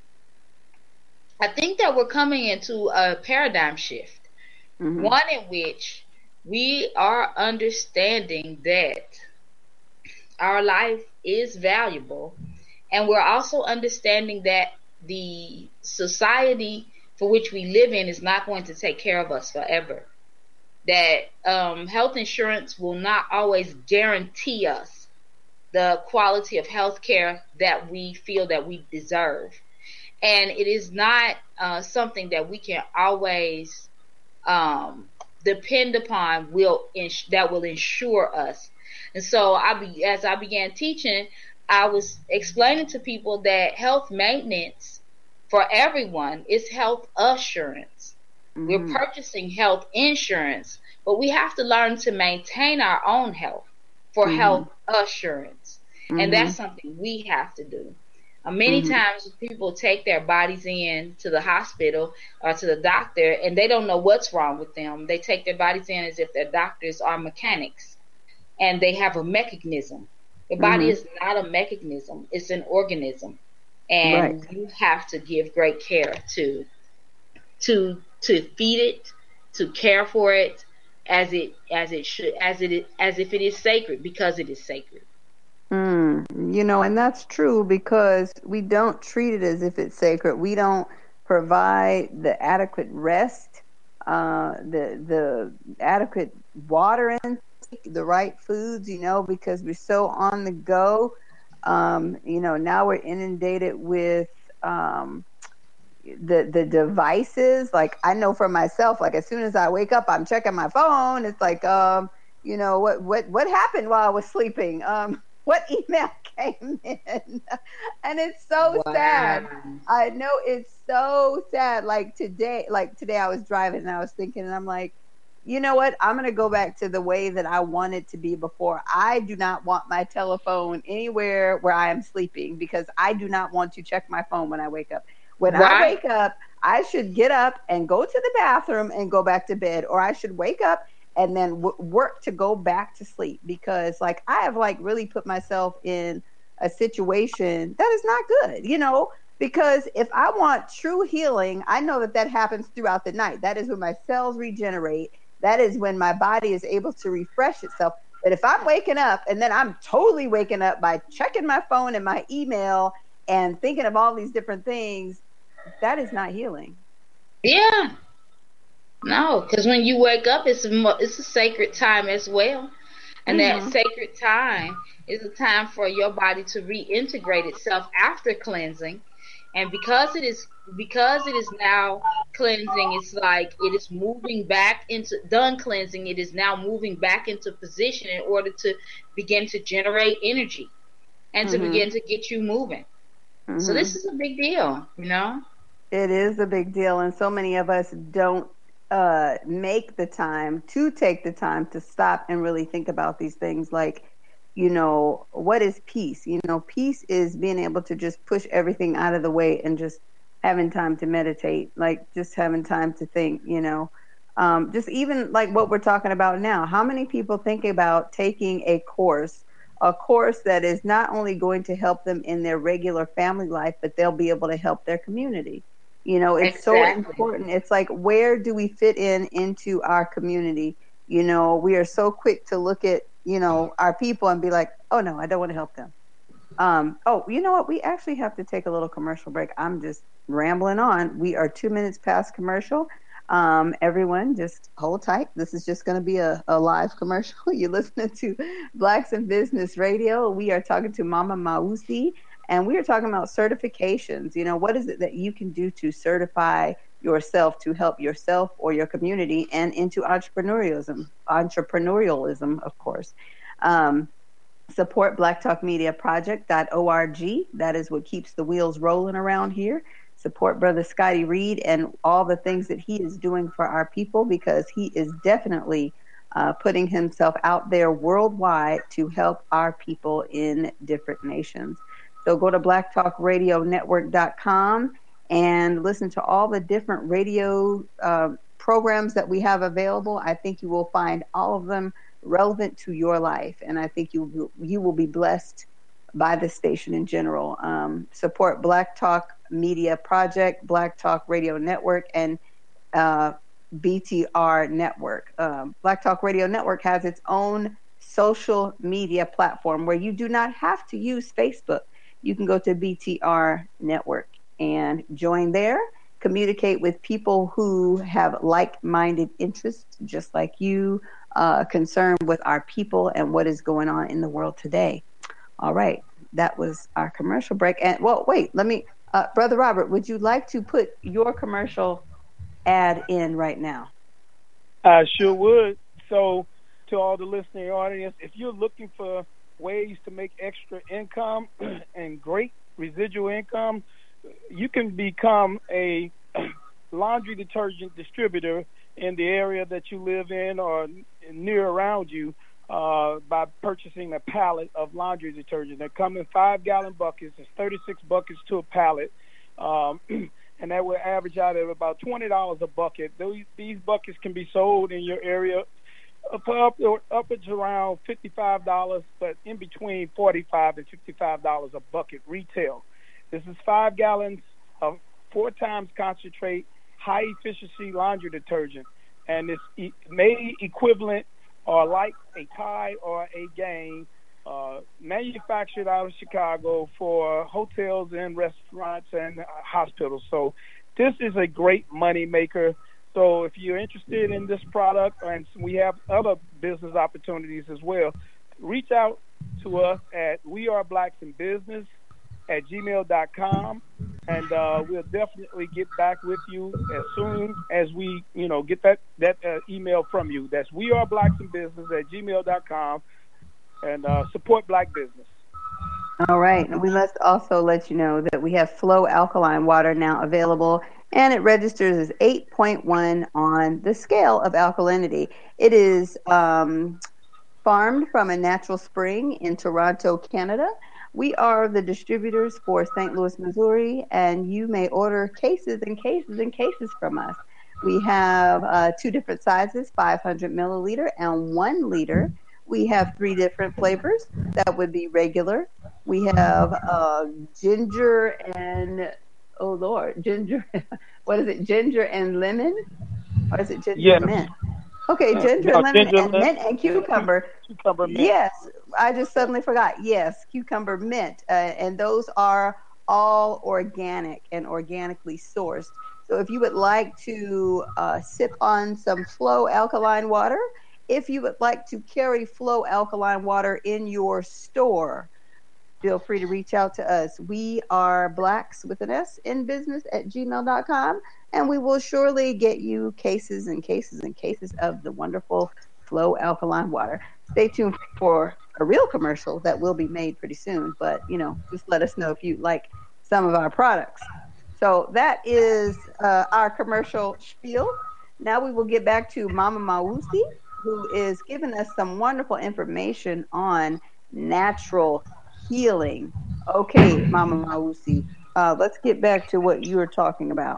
I think that we're coming into a paradigm shift. Mm-hmm. One in which we are understanding that our life is valuable, and we're also understanding that the society for which we live in is not going to take care of us forever. That um, health insurance will not always guarantee us the quality of health care that we feel that we deserve. And it is not uh, something that we can always um, depend upon will ins- that will insure us. And so I be, as I began teaching, I was explaining to people that health maintenance for everyone is health assurance. Mm-hmm. We're purchasing health insurance, but we have to learn to maintain our own health for mm-hmm. health assurance. Mm-hmm. And that's something we have to do. Uh, many mm-hmm. times people take their bodies in to the hospital or to the doctor, and they don't know what's wrong with them. They take their bodies in as if their doctors are mechanics, and they have a mechanism. The body mm-hmm. is not a mechanism. It's an organism. And right. you have to give great care to to to feed it, to care for it as it as it should as it as if it is sacred, because it is sacred. Mm, you know, and that's true, because we don't treat it as if it's sacred. We don't provide the adequate rest, uh, the the adequate water intake, the right foods, you know, because we're so on the go. Um, you know, now we're inundated with um, the the devices. Like, I know for myself, like as soon as I wake up, I'm checking my phone. It's like, um, you know, what what what happened while I was sleeping? Um, what email came in. And it's so Wow. sad. I know it's so sad. Like today, like today I was driving and I was thinking, and I'm like, you know what? I'm going to go back to the way that I wanted to be before. I do not want my telephone anywhere where I am sleeping because I do not want to check my phone when I wake up. When Right. I wake up, I should get up and go to the bathroom and go back to bed, or I should wake up and then w- work to go back to sleep, because like I have like really put myself in a situation that is not good, you know, because if I want true healing, I know that that happens throughout the night. That is when my cells regenerate. That is when my body is able to refresh itself. But if I'm waking up and then I'm totally waking up by checking my phone and my email and thinking of all these different things, that is not healing. Yeah. No, because when you wake up, it's a, mo- it's a sacred time as well. And Mhm. that sacred time is a time for your body to reintegrate itself after cleansing. And because it is because it is now cleansing, it's like it is moving back into done cleansing, it is now moving back into position in order to begin to generate energy and to Mhm. begin to get you moving. So Mhm. this is a big deal, you know? It is a big deal, and so many of us don't uh, make the time to take the time to stop and really think about these things. Like, you know, what is peace? You know, peace is being able to just push everything out of the way and just having time to meditate, like just having time to think, you know. Um, just even like what we're talking about now. How many people think about taking a course, a course that is not only going to help them in their regular family life, but they'll be able to help their community? You know, it's so Exactly. important. It's like, where do we fit in into our community? You know, we are so quick to look at, you know, our people and be like, oh, no, I don't want to help them. Um, oh, you know what? We actually have to take a little commercial break. I'm just rambling on. We are two minutes past commercial. Um, everyone, just hold tight. This is just going to be a, a live commercial. You're listening to Blacks in Business Radio. We are talking to Mama Mausi, and we are talking about certifications. You know, what is it that you can do to certify yourself to help yourself or your community and into entrepreneurialism, entrepreneurialism, of course. Um, support black talk media project dot org. That is what keeps the wheels rolling around here. Support Brother Scotty Reed and all the things that he is doing for our people, because he is definitely uh, putting himself out there worldwide to help our people in different nations. So go to black talk radio network dot com and listen to all the different radio uh, programs that we have available. I think you will find all of them relevant to your life, and I think you will, you will be blessed by the station in general. Um, support Black Talk Media Project, Black Talk Radio Network, and uh, B T R Network. Um, Black Talk Radio Network has its own social media platform where you do not have to use Facebook. You can go to B T R Network and join there, communicate with people who have like-minded interests, just like you, uh, concerned with our people and what is going on in the world today. All right, that was our commercial break. And well, wait, let me, uh, Brother Robert, would you like to put your commercial ad in right now? I sure would. So, to all the listening audience, if you're looking for ways to make extra income and great residual income, you can become a laundry detergent distributor in the area that you live in or near around you uh, by purchasing a pallet of laundry detergent. They come in five-gallon buckets. It's thirty-six buckets to a pallet, um, and that will average out at about twenty dollars a bucket. Those, these buckets can be sold in your area for up, up to around fifty-five dollars, but in between forty-five dollars and fifty-five dollars a bucket retail. This is five gallons of four times concentrate, high-efficiency laundry detergent, and it's e- made equivalent or like a Tide or a Gain, uh, manufactured out of Chicago for hotels and restaurants and uh, hospitals. So this is a great money maker. So if you're interested in this product, and we have other business opportunities as well, reach out to us at we are blacks in business at gmail dot com, and uh, we'll definitely get back with you as soon as we, you know, get that that uh, email from you. That's we are blacks in business at gmail dot com, and uh, support black business. All right. And we must also let you know that we have Flow Alkaline Water now available, and it registers as eight point one on the scale of alkalinity. It is um, farmed from a natural spring in Toronto, Canada. We are the distributors for Saint Louis, Missouri, and you may order cases and cases and cases from us. We have uh, two different sizes, five hundred milliliter and one liter. We have three different flavors. That would be regular. We have uh, ginger and, oh Lord, ginger, what is it, ginger and lemon? Or is it ginger Yes. and mint? Okay, Uh, ginger, no, lemon, ginger, and lemon, mint, and cucumber. cucumber mint. Yes, I just suddenly forgot. Yes, cucumber mint, uh, and those are all organic and organically sourced. So if you would like to uh, sip on some Flow alkaline water, if you would like to carry Flow alkaline water in your store, feel free to reach out to us. We are blacks with an S in business at gmail dot com, and we will surely get you cases and cases and cases of the wonderful Flow alkaline water. Stay tuned for a real commercial that will be made pretty soon, but, you know, just let us know if you like some of our products. So that is uh, our commercial spiel. Now we will get back to Mama Mausi, who is giving us some wonderful information on natural healing. Okay, Mama Mausi, uh, let's get back to what you were talking about.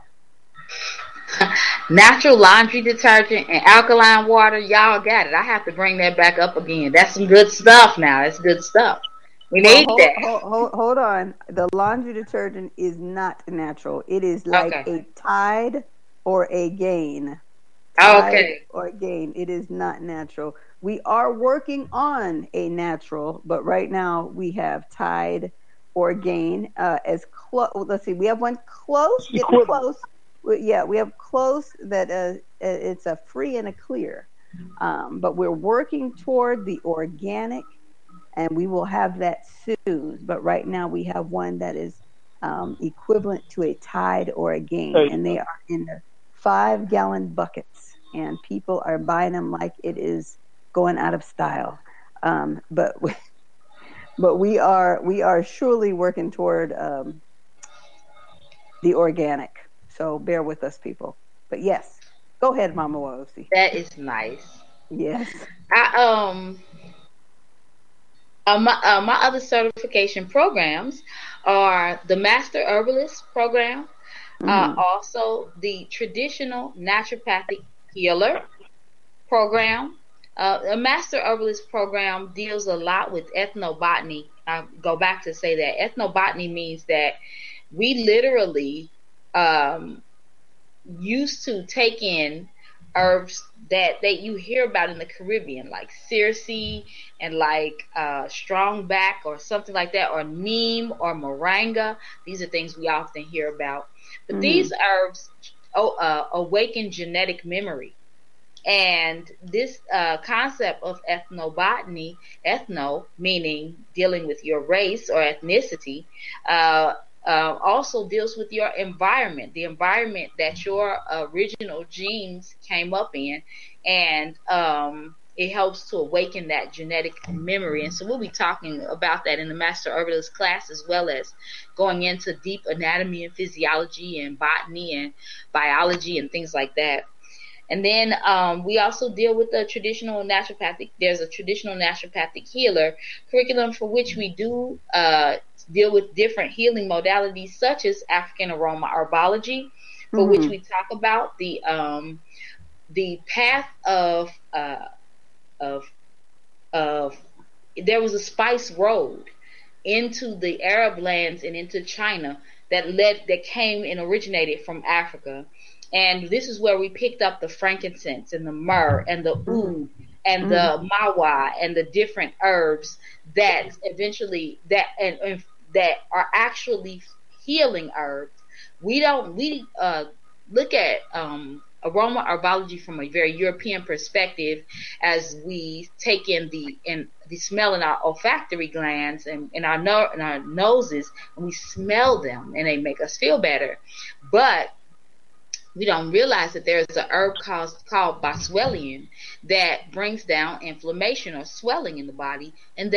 Natural laundry detergent and alkaline water, y'all got it. I have to bring that back up again. That's some good stuff now. That's good stuff. We Well, need hold, that. hold, hold, hold on. The laundry detergent is not natural. It is like Okay. a Tide or a Gain. Tide Okay. or Gain. It is not natural. We are working on a natural, but right now we have Tide or Gain uh, as close. Let's see. We have one close, getting Equivalent. close. We- Yeah, we have close that uh, it's a free and a clear. Um, but we're working toward the organic, and we will have that soon. But right now we have one that is um, equivalent to a Tide or a Gain, Hey, and they are in the five gallon buckets, and people are buying them like it is going out of style. Um, but we, but we are we are surely working toward um, the organic. So bear with us, people. But yes, go ahead, Mama Wosi. That is nice. Yes. I um uh, my uh, my other certification programs are the Master Herbalist program, uh, Mhm. also the Traditional Naturopathic Healer program. Uh, a Master Herbalist program deals a lot with ethnobotany. I go back to say that ethnobotany means that we literally um, used to take in herbs that that you hear about in the Caribbean, like circe and like uh, strongback or something like that, or neem or moringa. These are things we often hear about. But Mhm. these herbs oh, uh, awaken genetic memory. And this uh, concept of ethnobotany, ethno meaning dealing with your race or ethnicity, uh, uh, also deals with your environment, the environment that your original genes came up in, and um, it helps to awaken that genetic memory. And so we'll be talking about that in the Master Herbalist class, as well as going into deep anatomy and physiology and botany and biology and things like that. And then um, we also deal with the traditional naturopathic. There's a traditional naturopathic healer curriculum for which we do uh, deal with different healing modalities, such as African aroma herbology, for Mhm. which we talk about the um, the path of uh, of of. There was a spice road into the Arab lands and into China that led that came and originated from Africa. And this is where we picked up the frankincense and the myrrh and the oud and the mawa and the different herbs that eventually that and, and that are actually healing herbs. We don't we uh, look at um, aroma herbology from a very European perspective, as we take in the in the smell in our olfactory glands and in our no, in our noses, and we smell them and they make us feel better. But we don't realize that there is a herb called, called boswellium that brings down inflammation or swelling in the body, and that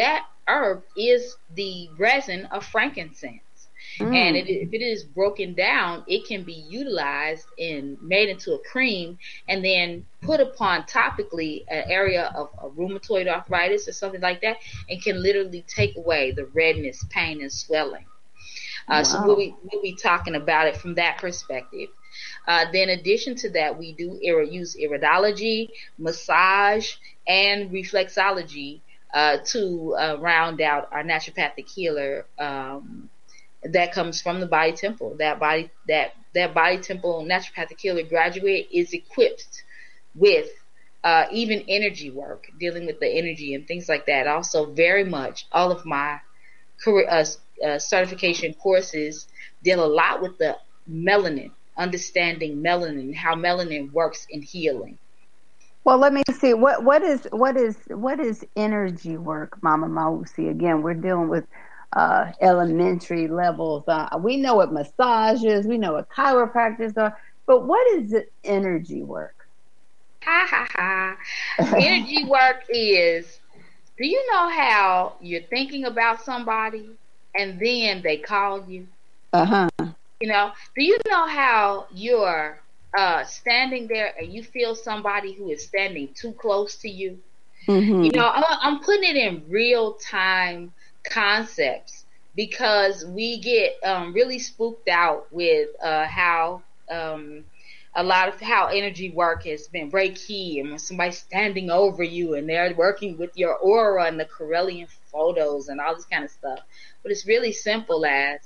herb is the resin of frankincense. Mm. And it, if it is broken down, it can be utilized and made into a cream and then put upon topically an area of, of rheumatoid arthritis or something like that, and can literally take away the redness, pain, and swelling. Uh, wow. So we'll be, we'll be talking about it from that perspective. Uh, then in addition to that, we do ir- use iridology, massage, and reflexology uh, to uh, round out our naturopathic healer um, that comes from the body temple. That body that that body temple naturopathic healer graduate is equipped with uh, even energy work, dealing with the energy and things like that. Also, very much all of my career, uh, uh, certification courses deal a lot with the melanin, understanding melanin, how melanin works in healing. Well, let me see. What what is what is what is energy work, Mama Mausi? Again, we're dealing with uh, elementary levels. Uh, we know what massages, we know what chiropractors are, but what is the energy work? Ha ha ha! Energy work is. Do you know how you're thinking about somebody and then they call you? Uh huh. You know, do you know how you're uh, standing there and you feel somebody who is standing too close to you? Mm-hmm. You know, I'm putting it in real time concepts because we get um, really spooked out with uh, how um, a lot of how energy work has been Reiki, and when somebody's standing over you and they're working with your aura and the Correllian photos and all this kind of stuff. But it's really simple as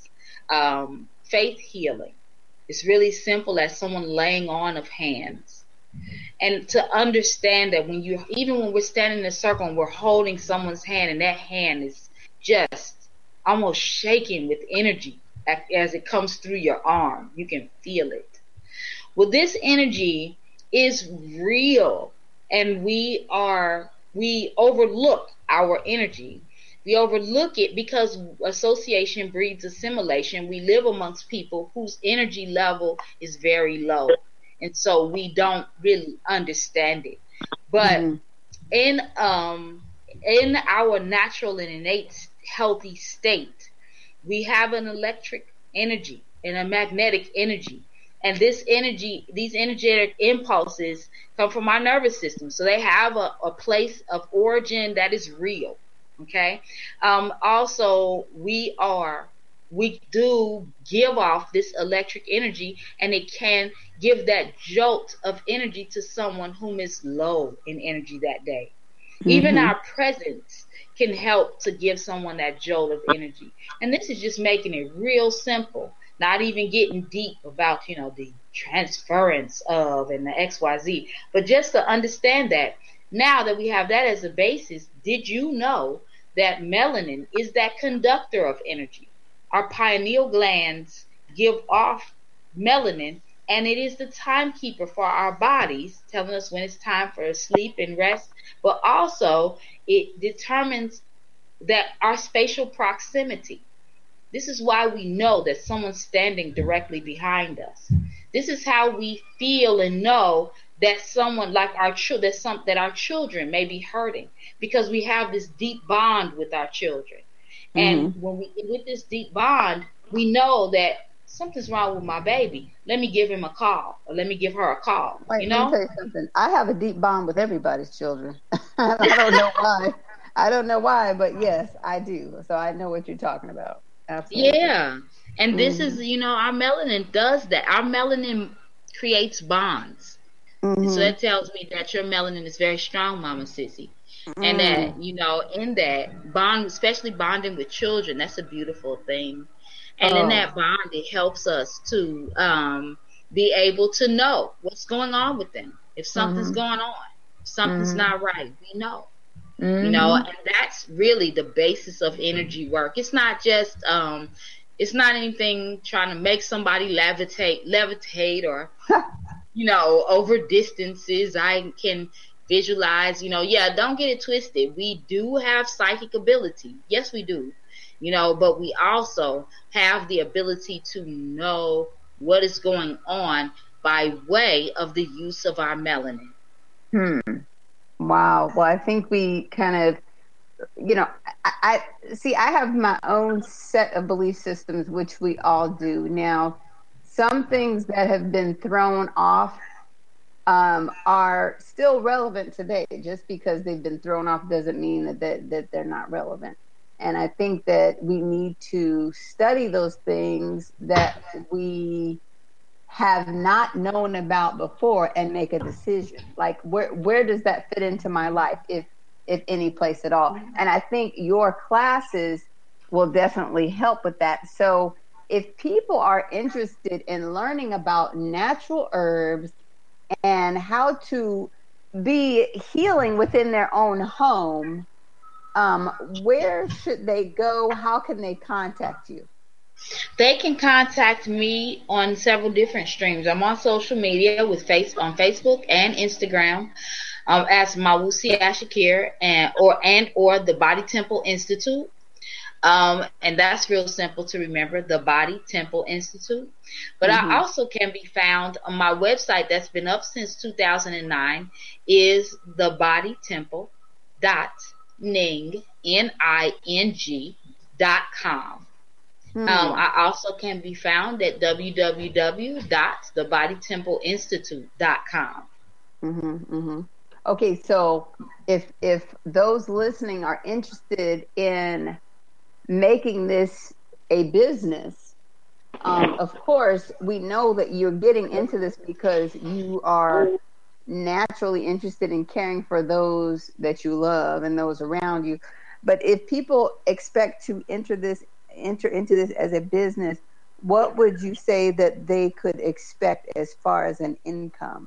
um, faith healing. It's really simple as someone laying on of hands. And to understand that when you, even when we're standing in a circle and we're holding someone's hand and that hand is just almost shaking with energy as it comes through your arm, you can feel it. Well, this energy is real, and we are, we overlook our energy. We overlook it because association breeds assimilation. We live amongst people whose energy level is very low, and so we don't really understand it. But mm-hmm. in um in our natural and innate healthy state, we have an electric energy and a magnetic energy. And this energy, these energetic impulses come from our nervous system. So they have a, a place of origin that is real. Okay. Um, also, we are, we do give off this electric energy, and it can give that jolt of energy to someone whom is low in energy that day. Mm-hmm. Even our presence can help to give someone that jolt of energy. And this is just making it real simple. Not even getting deep about, you know, the transference of and the X Y Z, but just to understand that now that we have that as a basis, did you know that melanin is that conductor of energy? Our pineal glands give off melanin, and it is the timekeeper for our bodies, telling us when it's time for sleep and rest, but also it determines that our spatial proximity. This is why we know that someone's standing directly behind us. This is how we feel and know that someone like our children, that some that our children may be hurting, because we have this deep bond with our children. Mm-hmm. And when we with this deep bond, we know that something's wrong with my baby. Let me give him a call, or let me give her a call. Wait, you know? Let me tell you something. I have a deep bond with everybody's children. I don't know why. I don't know why, but yes, I do. So I know what you're talking about. Absolutely. Yeah. And this mm-hmm. is, you know, our melanin does that. Our melanin creates bonds. Mm-hmm. So that tells me that your melanin is very strong, Mama Sissy. Mm-hmm. And that, you know, in that bond, especially bonding with children, that's a beautiful thing. And oh. in that bond, it helps us to um, be able to know what's going on with them. If something's mm-hmm. going on, if something's mm-hmm. not right, we know. Mm-hmm. You know, and that's really the basis of energy work. It's not just, um, it's not anything trying to make somebody levitate, levitate or, you know, over distances. I can visualize, you know, yeah, don't get it twisted. We do have psychic ability. Yes, we do, you know, but we also have the ability to know what is going on by way of the use of our melanin. Hmm. Wow. Well, I think we kind of you know, I, I see, I have my own set of belief systems, which we all do. Now, some things that have been thrown off um, are still relevant today. Just because they've been thrown off doesn't mean that, that, that they're not relevant. And I think that we need to study those things that we have not known about before and make a decision. Like, where where does that fit into my life, if if any place at all? And I think your classes will definitely help with that. So if people are interested in learning about natural herbs and how to be healing within their own home, um, where should they go? How can they contact you? They can contact me on several different streams. I'm on social media with face on Facebook and Instagram um, as Mawusi Ashakir and or and or the Body Temple Institute. Um, and that's real simple to remember, the Body Temple Institute. But mm-hmm. I also can be found on my website that's been up since two thousand nine is the Body Temple dot ning N I N G dot com. Hmm. Um, I also can be found at w w w dot the body temple institute dot com. Mm-hmm, mm-hmm. Okay, so if if those listening are interested in making this a business, um, of course, we know that you're getting into this because you are naturally interested in caring for those that you love and those around you. But if people expect to enter this enter into this as a business, what would you say that they could expect as far as an income?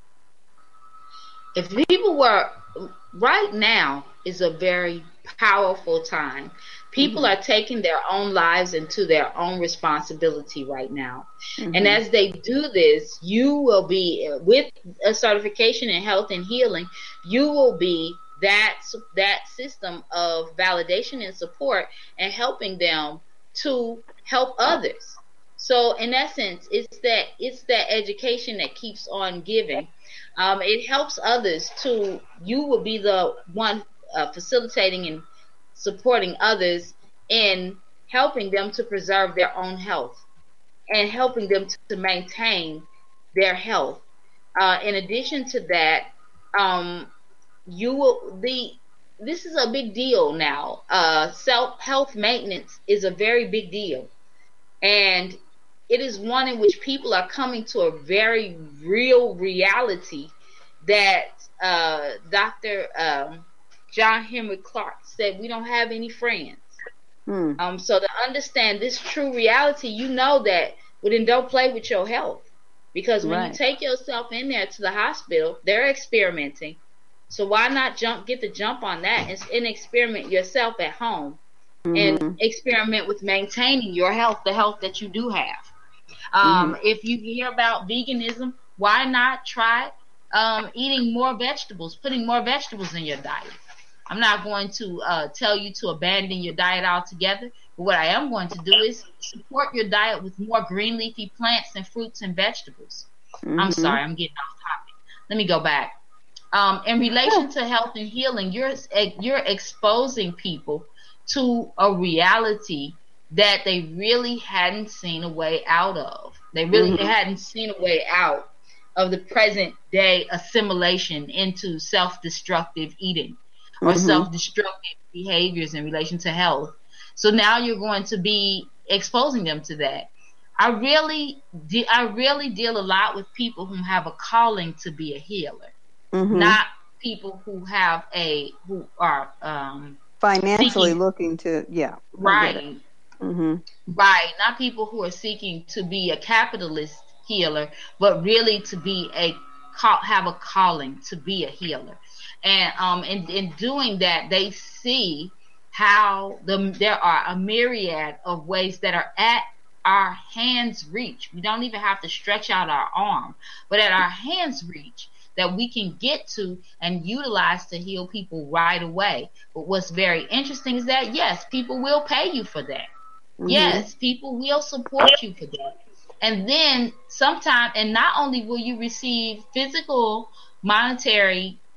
If people were, right now is a very powerful time. People mm-hmm. are taking their own lives into their own responsibility right now. Mm-hmm. And as they do this, you will be, with a certification in health and healing, you will be that that system of validation and support and helping them to help others. So in essence, it's that it's that education that keeps on giving. Um, it helps others to, you will be the one uh, facilitating and supporting others in helping them to preserve their own health and helping them to, to maintain their health. Uh, in addition to that, um, you will the this is a big deal now. Uh, self health maintenance is a very big deal, and it is one in which people are coming to a very real reality that uh, Doctor Um, John Henry Clark said we don't have any friends. Hmm. Um, so to understand this true reality, you know that, well, then don't play with your health, because when right. you take yourself in there to the hospital, they're experimenting. So why not jump, get the jump on that and, and experiment yourself at home mm-hmm. and experiment with maintaining your health, the health that you do have. Um, mm-hmm. If you hear about veganism, why not try um, eating more vegetables, putting more vegetables in your diet? I'm not going to uh, tell you to abandon your diet altogether, but what I am going to do is support your diet with more green leafy plants and fruits and vegetables. Mm-hmm. I'm sorry, I'm getting off topic. Let me go back. Um, in relation to health and healing, you're you're exposing people to a reality that they really hadn't seen a way out of. They really mm-hmm. hadn't seen a way out of the present day assimilation into self-destructive eating or mm-hmm. self-destructive behaviors in relation to health. So now you're going to be exposing them to that. I really, de- I really deal a lot with people who have a calling to be a healer, mm-hmm. not people who have a who are um, financially seeking, looking to yeah right, mm-hmm. right, not people who are seeking to be a capitalist healer, but really to be a have a calling to be a healer. And um, in, in doing that, they see how the, there are a myriad of ways that are at our hands' reach. We don't even have to stretch out our arm, but at our hands' reach that we can get to and utilize to heal people right away. But what's very interesting is that, yes, people will pay you for that. Mm-hmm. Yes, people will support you for that. And then sometime, and not only will you receive physical, monetary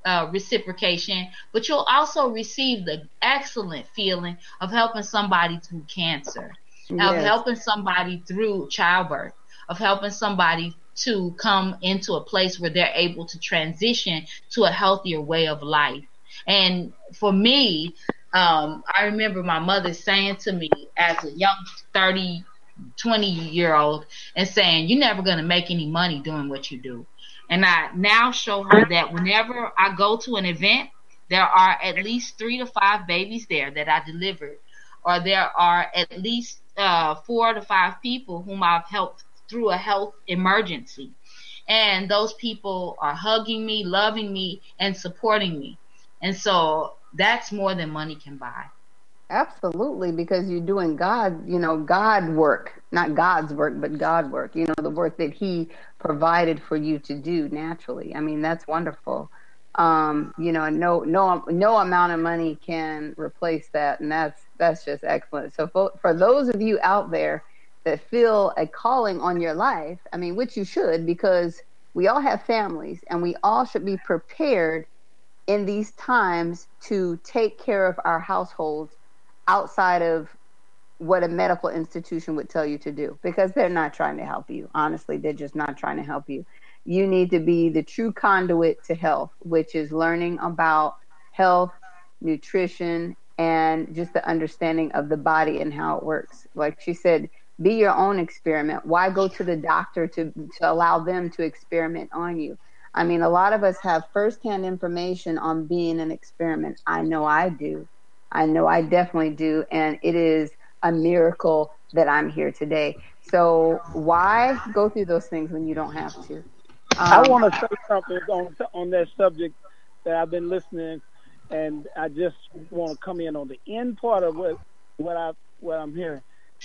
uh, reciprocation, but you'll also receive the excellent feeling of helping somebody through cancer, yes. of helping somebody through childbirth, of helping somebody to come into a place where they're able to transition to a healthier way of life. And for me, um, I remember my mother saying to me as a young thirty, twenty year old and saying, you're never going to make any money doing what you do. And I now show her that whenever I go to an event, there are at least three to five babies there that I delivered, or there are at least uh, four to five people whom I've helped through a health emergency. And those people are hugging me, loving me, and supporting me. And so that's more than money can buy. Absolutely, because you're doing God, you know, God work, not God's work, but God work, you know, the work that he provided for you to do naturally. I mean, that's wonderful. Um, you know, no, no, no amount of money can replace that. And that's, that's just excellent. So for, for those of you out there that feel a calling on your life, I mean, which you should, because we all have families and we all should be prepared in these times to take care of our households outside of what a medical institution would tell you to do, because they're not trying to help you. Honestly, they're just not trying to help you. You need to be the true conduit to health, which is learning about health, nutrition, and just the understanding of the body and how it works. Like she said, be your own experiment. Why go to the doctor to, to allow them to experiment on you? I mean, a lot of us have firsthand information on being an experiment. I know I do. I know I definitely do. And it is a miracle that I'm here today. So why go through those things when you don't have to? Um, I want to say something on, on that subject that I've been listening, and I just want to come in on the end part of what, what, I, what I'm hearing.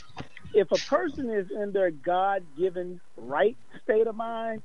If a person is in their God-given right state of mind,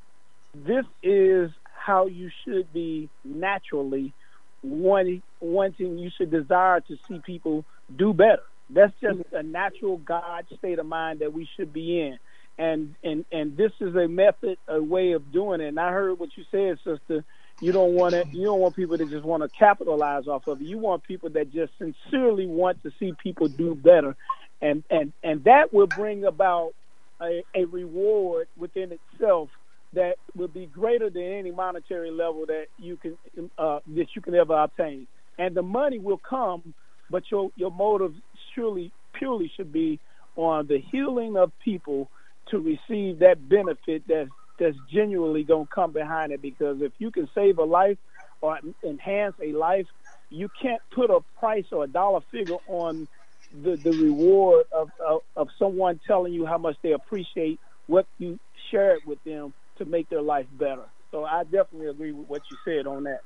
this is how you should be naturally wanting, wanting, you should desire to see people do better. That's just a natural God state of mind that we should be in. And, and, and this is a method, a way of doing it. And I heard what you said, sister. You don't want to, you don't want people that just want to capitalize off of it. You want people that just sincerely want to see people do better. And, and, and that will bring about a, a reward within itself that will be greater than any monetary level that you can uh, that you can ever obtain. And the money will come, but your your motive surely purely should be on the healing of people to receive that benefit that's that's genuinely going to come behind it. Because if you can save a life or enhance a life, you can't put a price or a dollar figure on the, the reward of, of of someone telling you how much they appreciate what you shared with them to make their life better. So I definitely agree with what you said on that.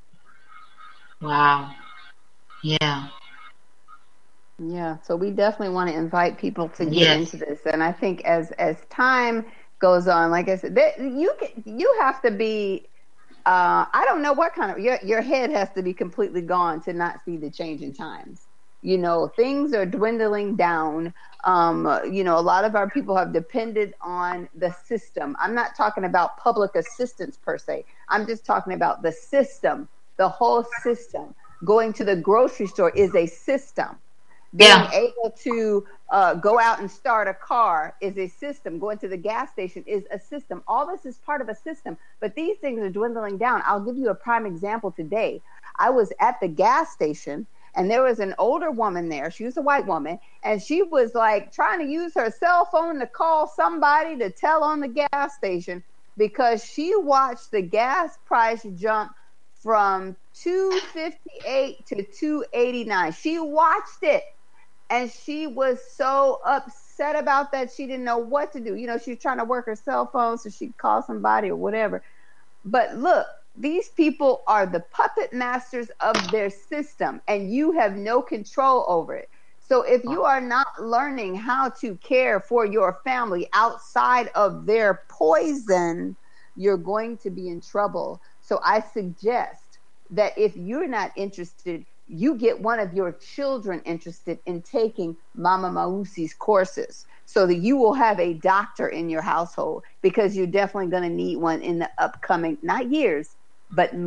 Wow. Yeah. Yeah. So we definitely want to invite people to get yes. into this. And I think as, as time goes on, like I said, that you can, you have to be, uh, I don't know what kind of, your, your head has to be completely gone to not see the change in times. You know, things are dwindling down. Um, you know, a lot of our people have depended on the system. I'm not talking about public assistance per se. I'm just talking about the system, the whole system. Going to the grocery store is a system. Being yeah. able to uh, go out and start a car is a system. Going to the gas station is a system. All this is part of a system, but these things are dwindling down. I'll give you a prime example today. I was at the gas station, and there was an older woman there. She was a white woman, and she was like trying to use her cell phone to call somebody to tell on the gas station because she watched the gas price jump from two fifty-eight to two eighty-nine. She watched it, and she was so upset about that. She didn't know what to do. You know, she was trying to work her cell phone so she'd call somebody or whatever. But look, these people are the puppet masters of their system, and you have no control over it. So if you are not learning how to care for your family outside of their poison, you're going to be in trouble. So I suggest that if you're not interested, you get one of your children interested in taking Mama Mausi's courses so that you will have a doctor in your household, because you're definitely going to need one in the upcoming, not years, but months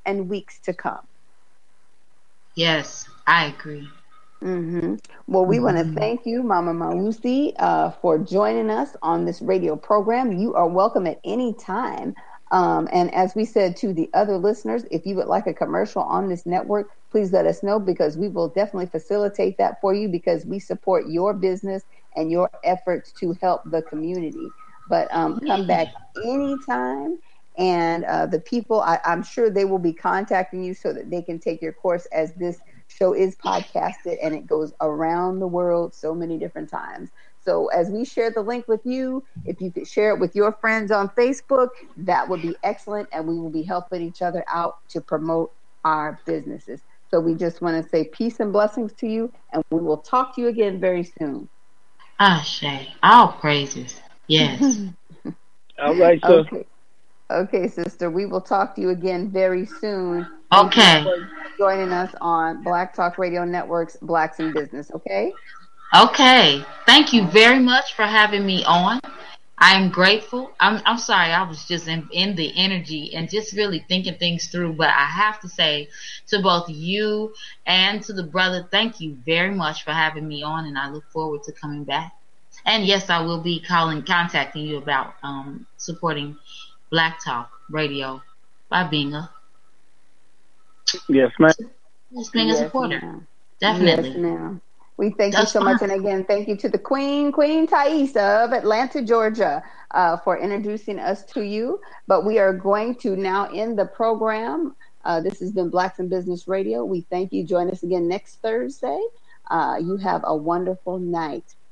and weeks to come. Yes, I agree. Mm-hmm. Well, we mm-hmm. want to thank you, Mama Mausi, uh, for joining us on this radio program. You are welcome at any time. Um, and as we said to the other listeners, if you would like a commercial on this network, please let us know, because we will definitely facilitate that for you, because we support your business and your efforts to help the community. But um, come back anytime. And uh, the people, I, I'm sure they will be contacting you so that they can take your course, as this show is podcasted and it goes around the world so many different times. So as we share the link with you, if you could share it with your friends on Facebook, that would be excellent. And we will be helping each other out to promote our businesses. So we just want to say peace and blessings to you. And we will talk to you again very soon. Ashe, all praises. Yes. All right, so. Okay. Okay, sister. We will talk to you again very soon. Okay. Thank you for joining us on Black Talk Radio Network's Blacks in Business. Okay. Okay. Thank you very much for having me on. I am grateful. I'm I'm sorry, I was just in, in the energy and just really thinking things through. But I have to say to both you and to the brother, thank you very much for having me on, and I look forward to coming back. And yes, I will be calling, contacting you about um, supporting Black Talk Radio by being a yes, ma'am. Just being yes, a supporter. Ma'am. Definitely. Yes, ma'am. We thank That's you so fine. much. And again, thank you to the Queen, Queen Thais of Atlanta, Georgia, uh, for introducing us to you. But we are going to now end the program. Uh, this has been Blacks in Business Radio. We thank you. Join us again next Thursday. Uh, you have a wonderful night.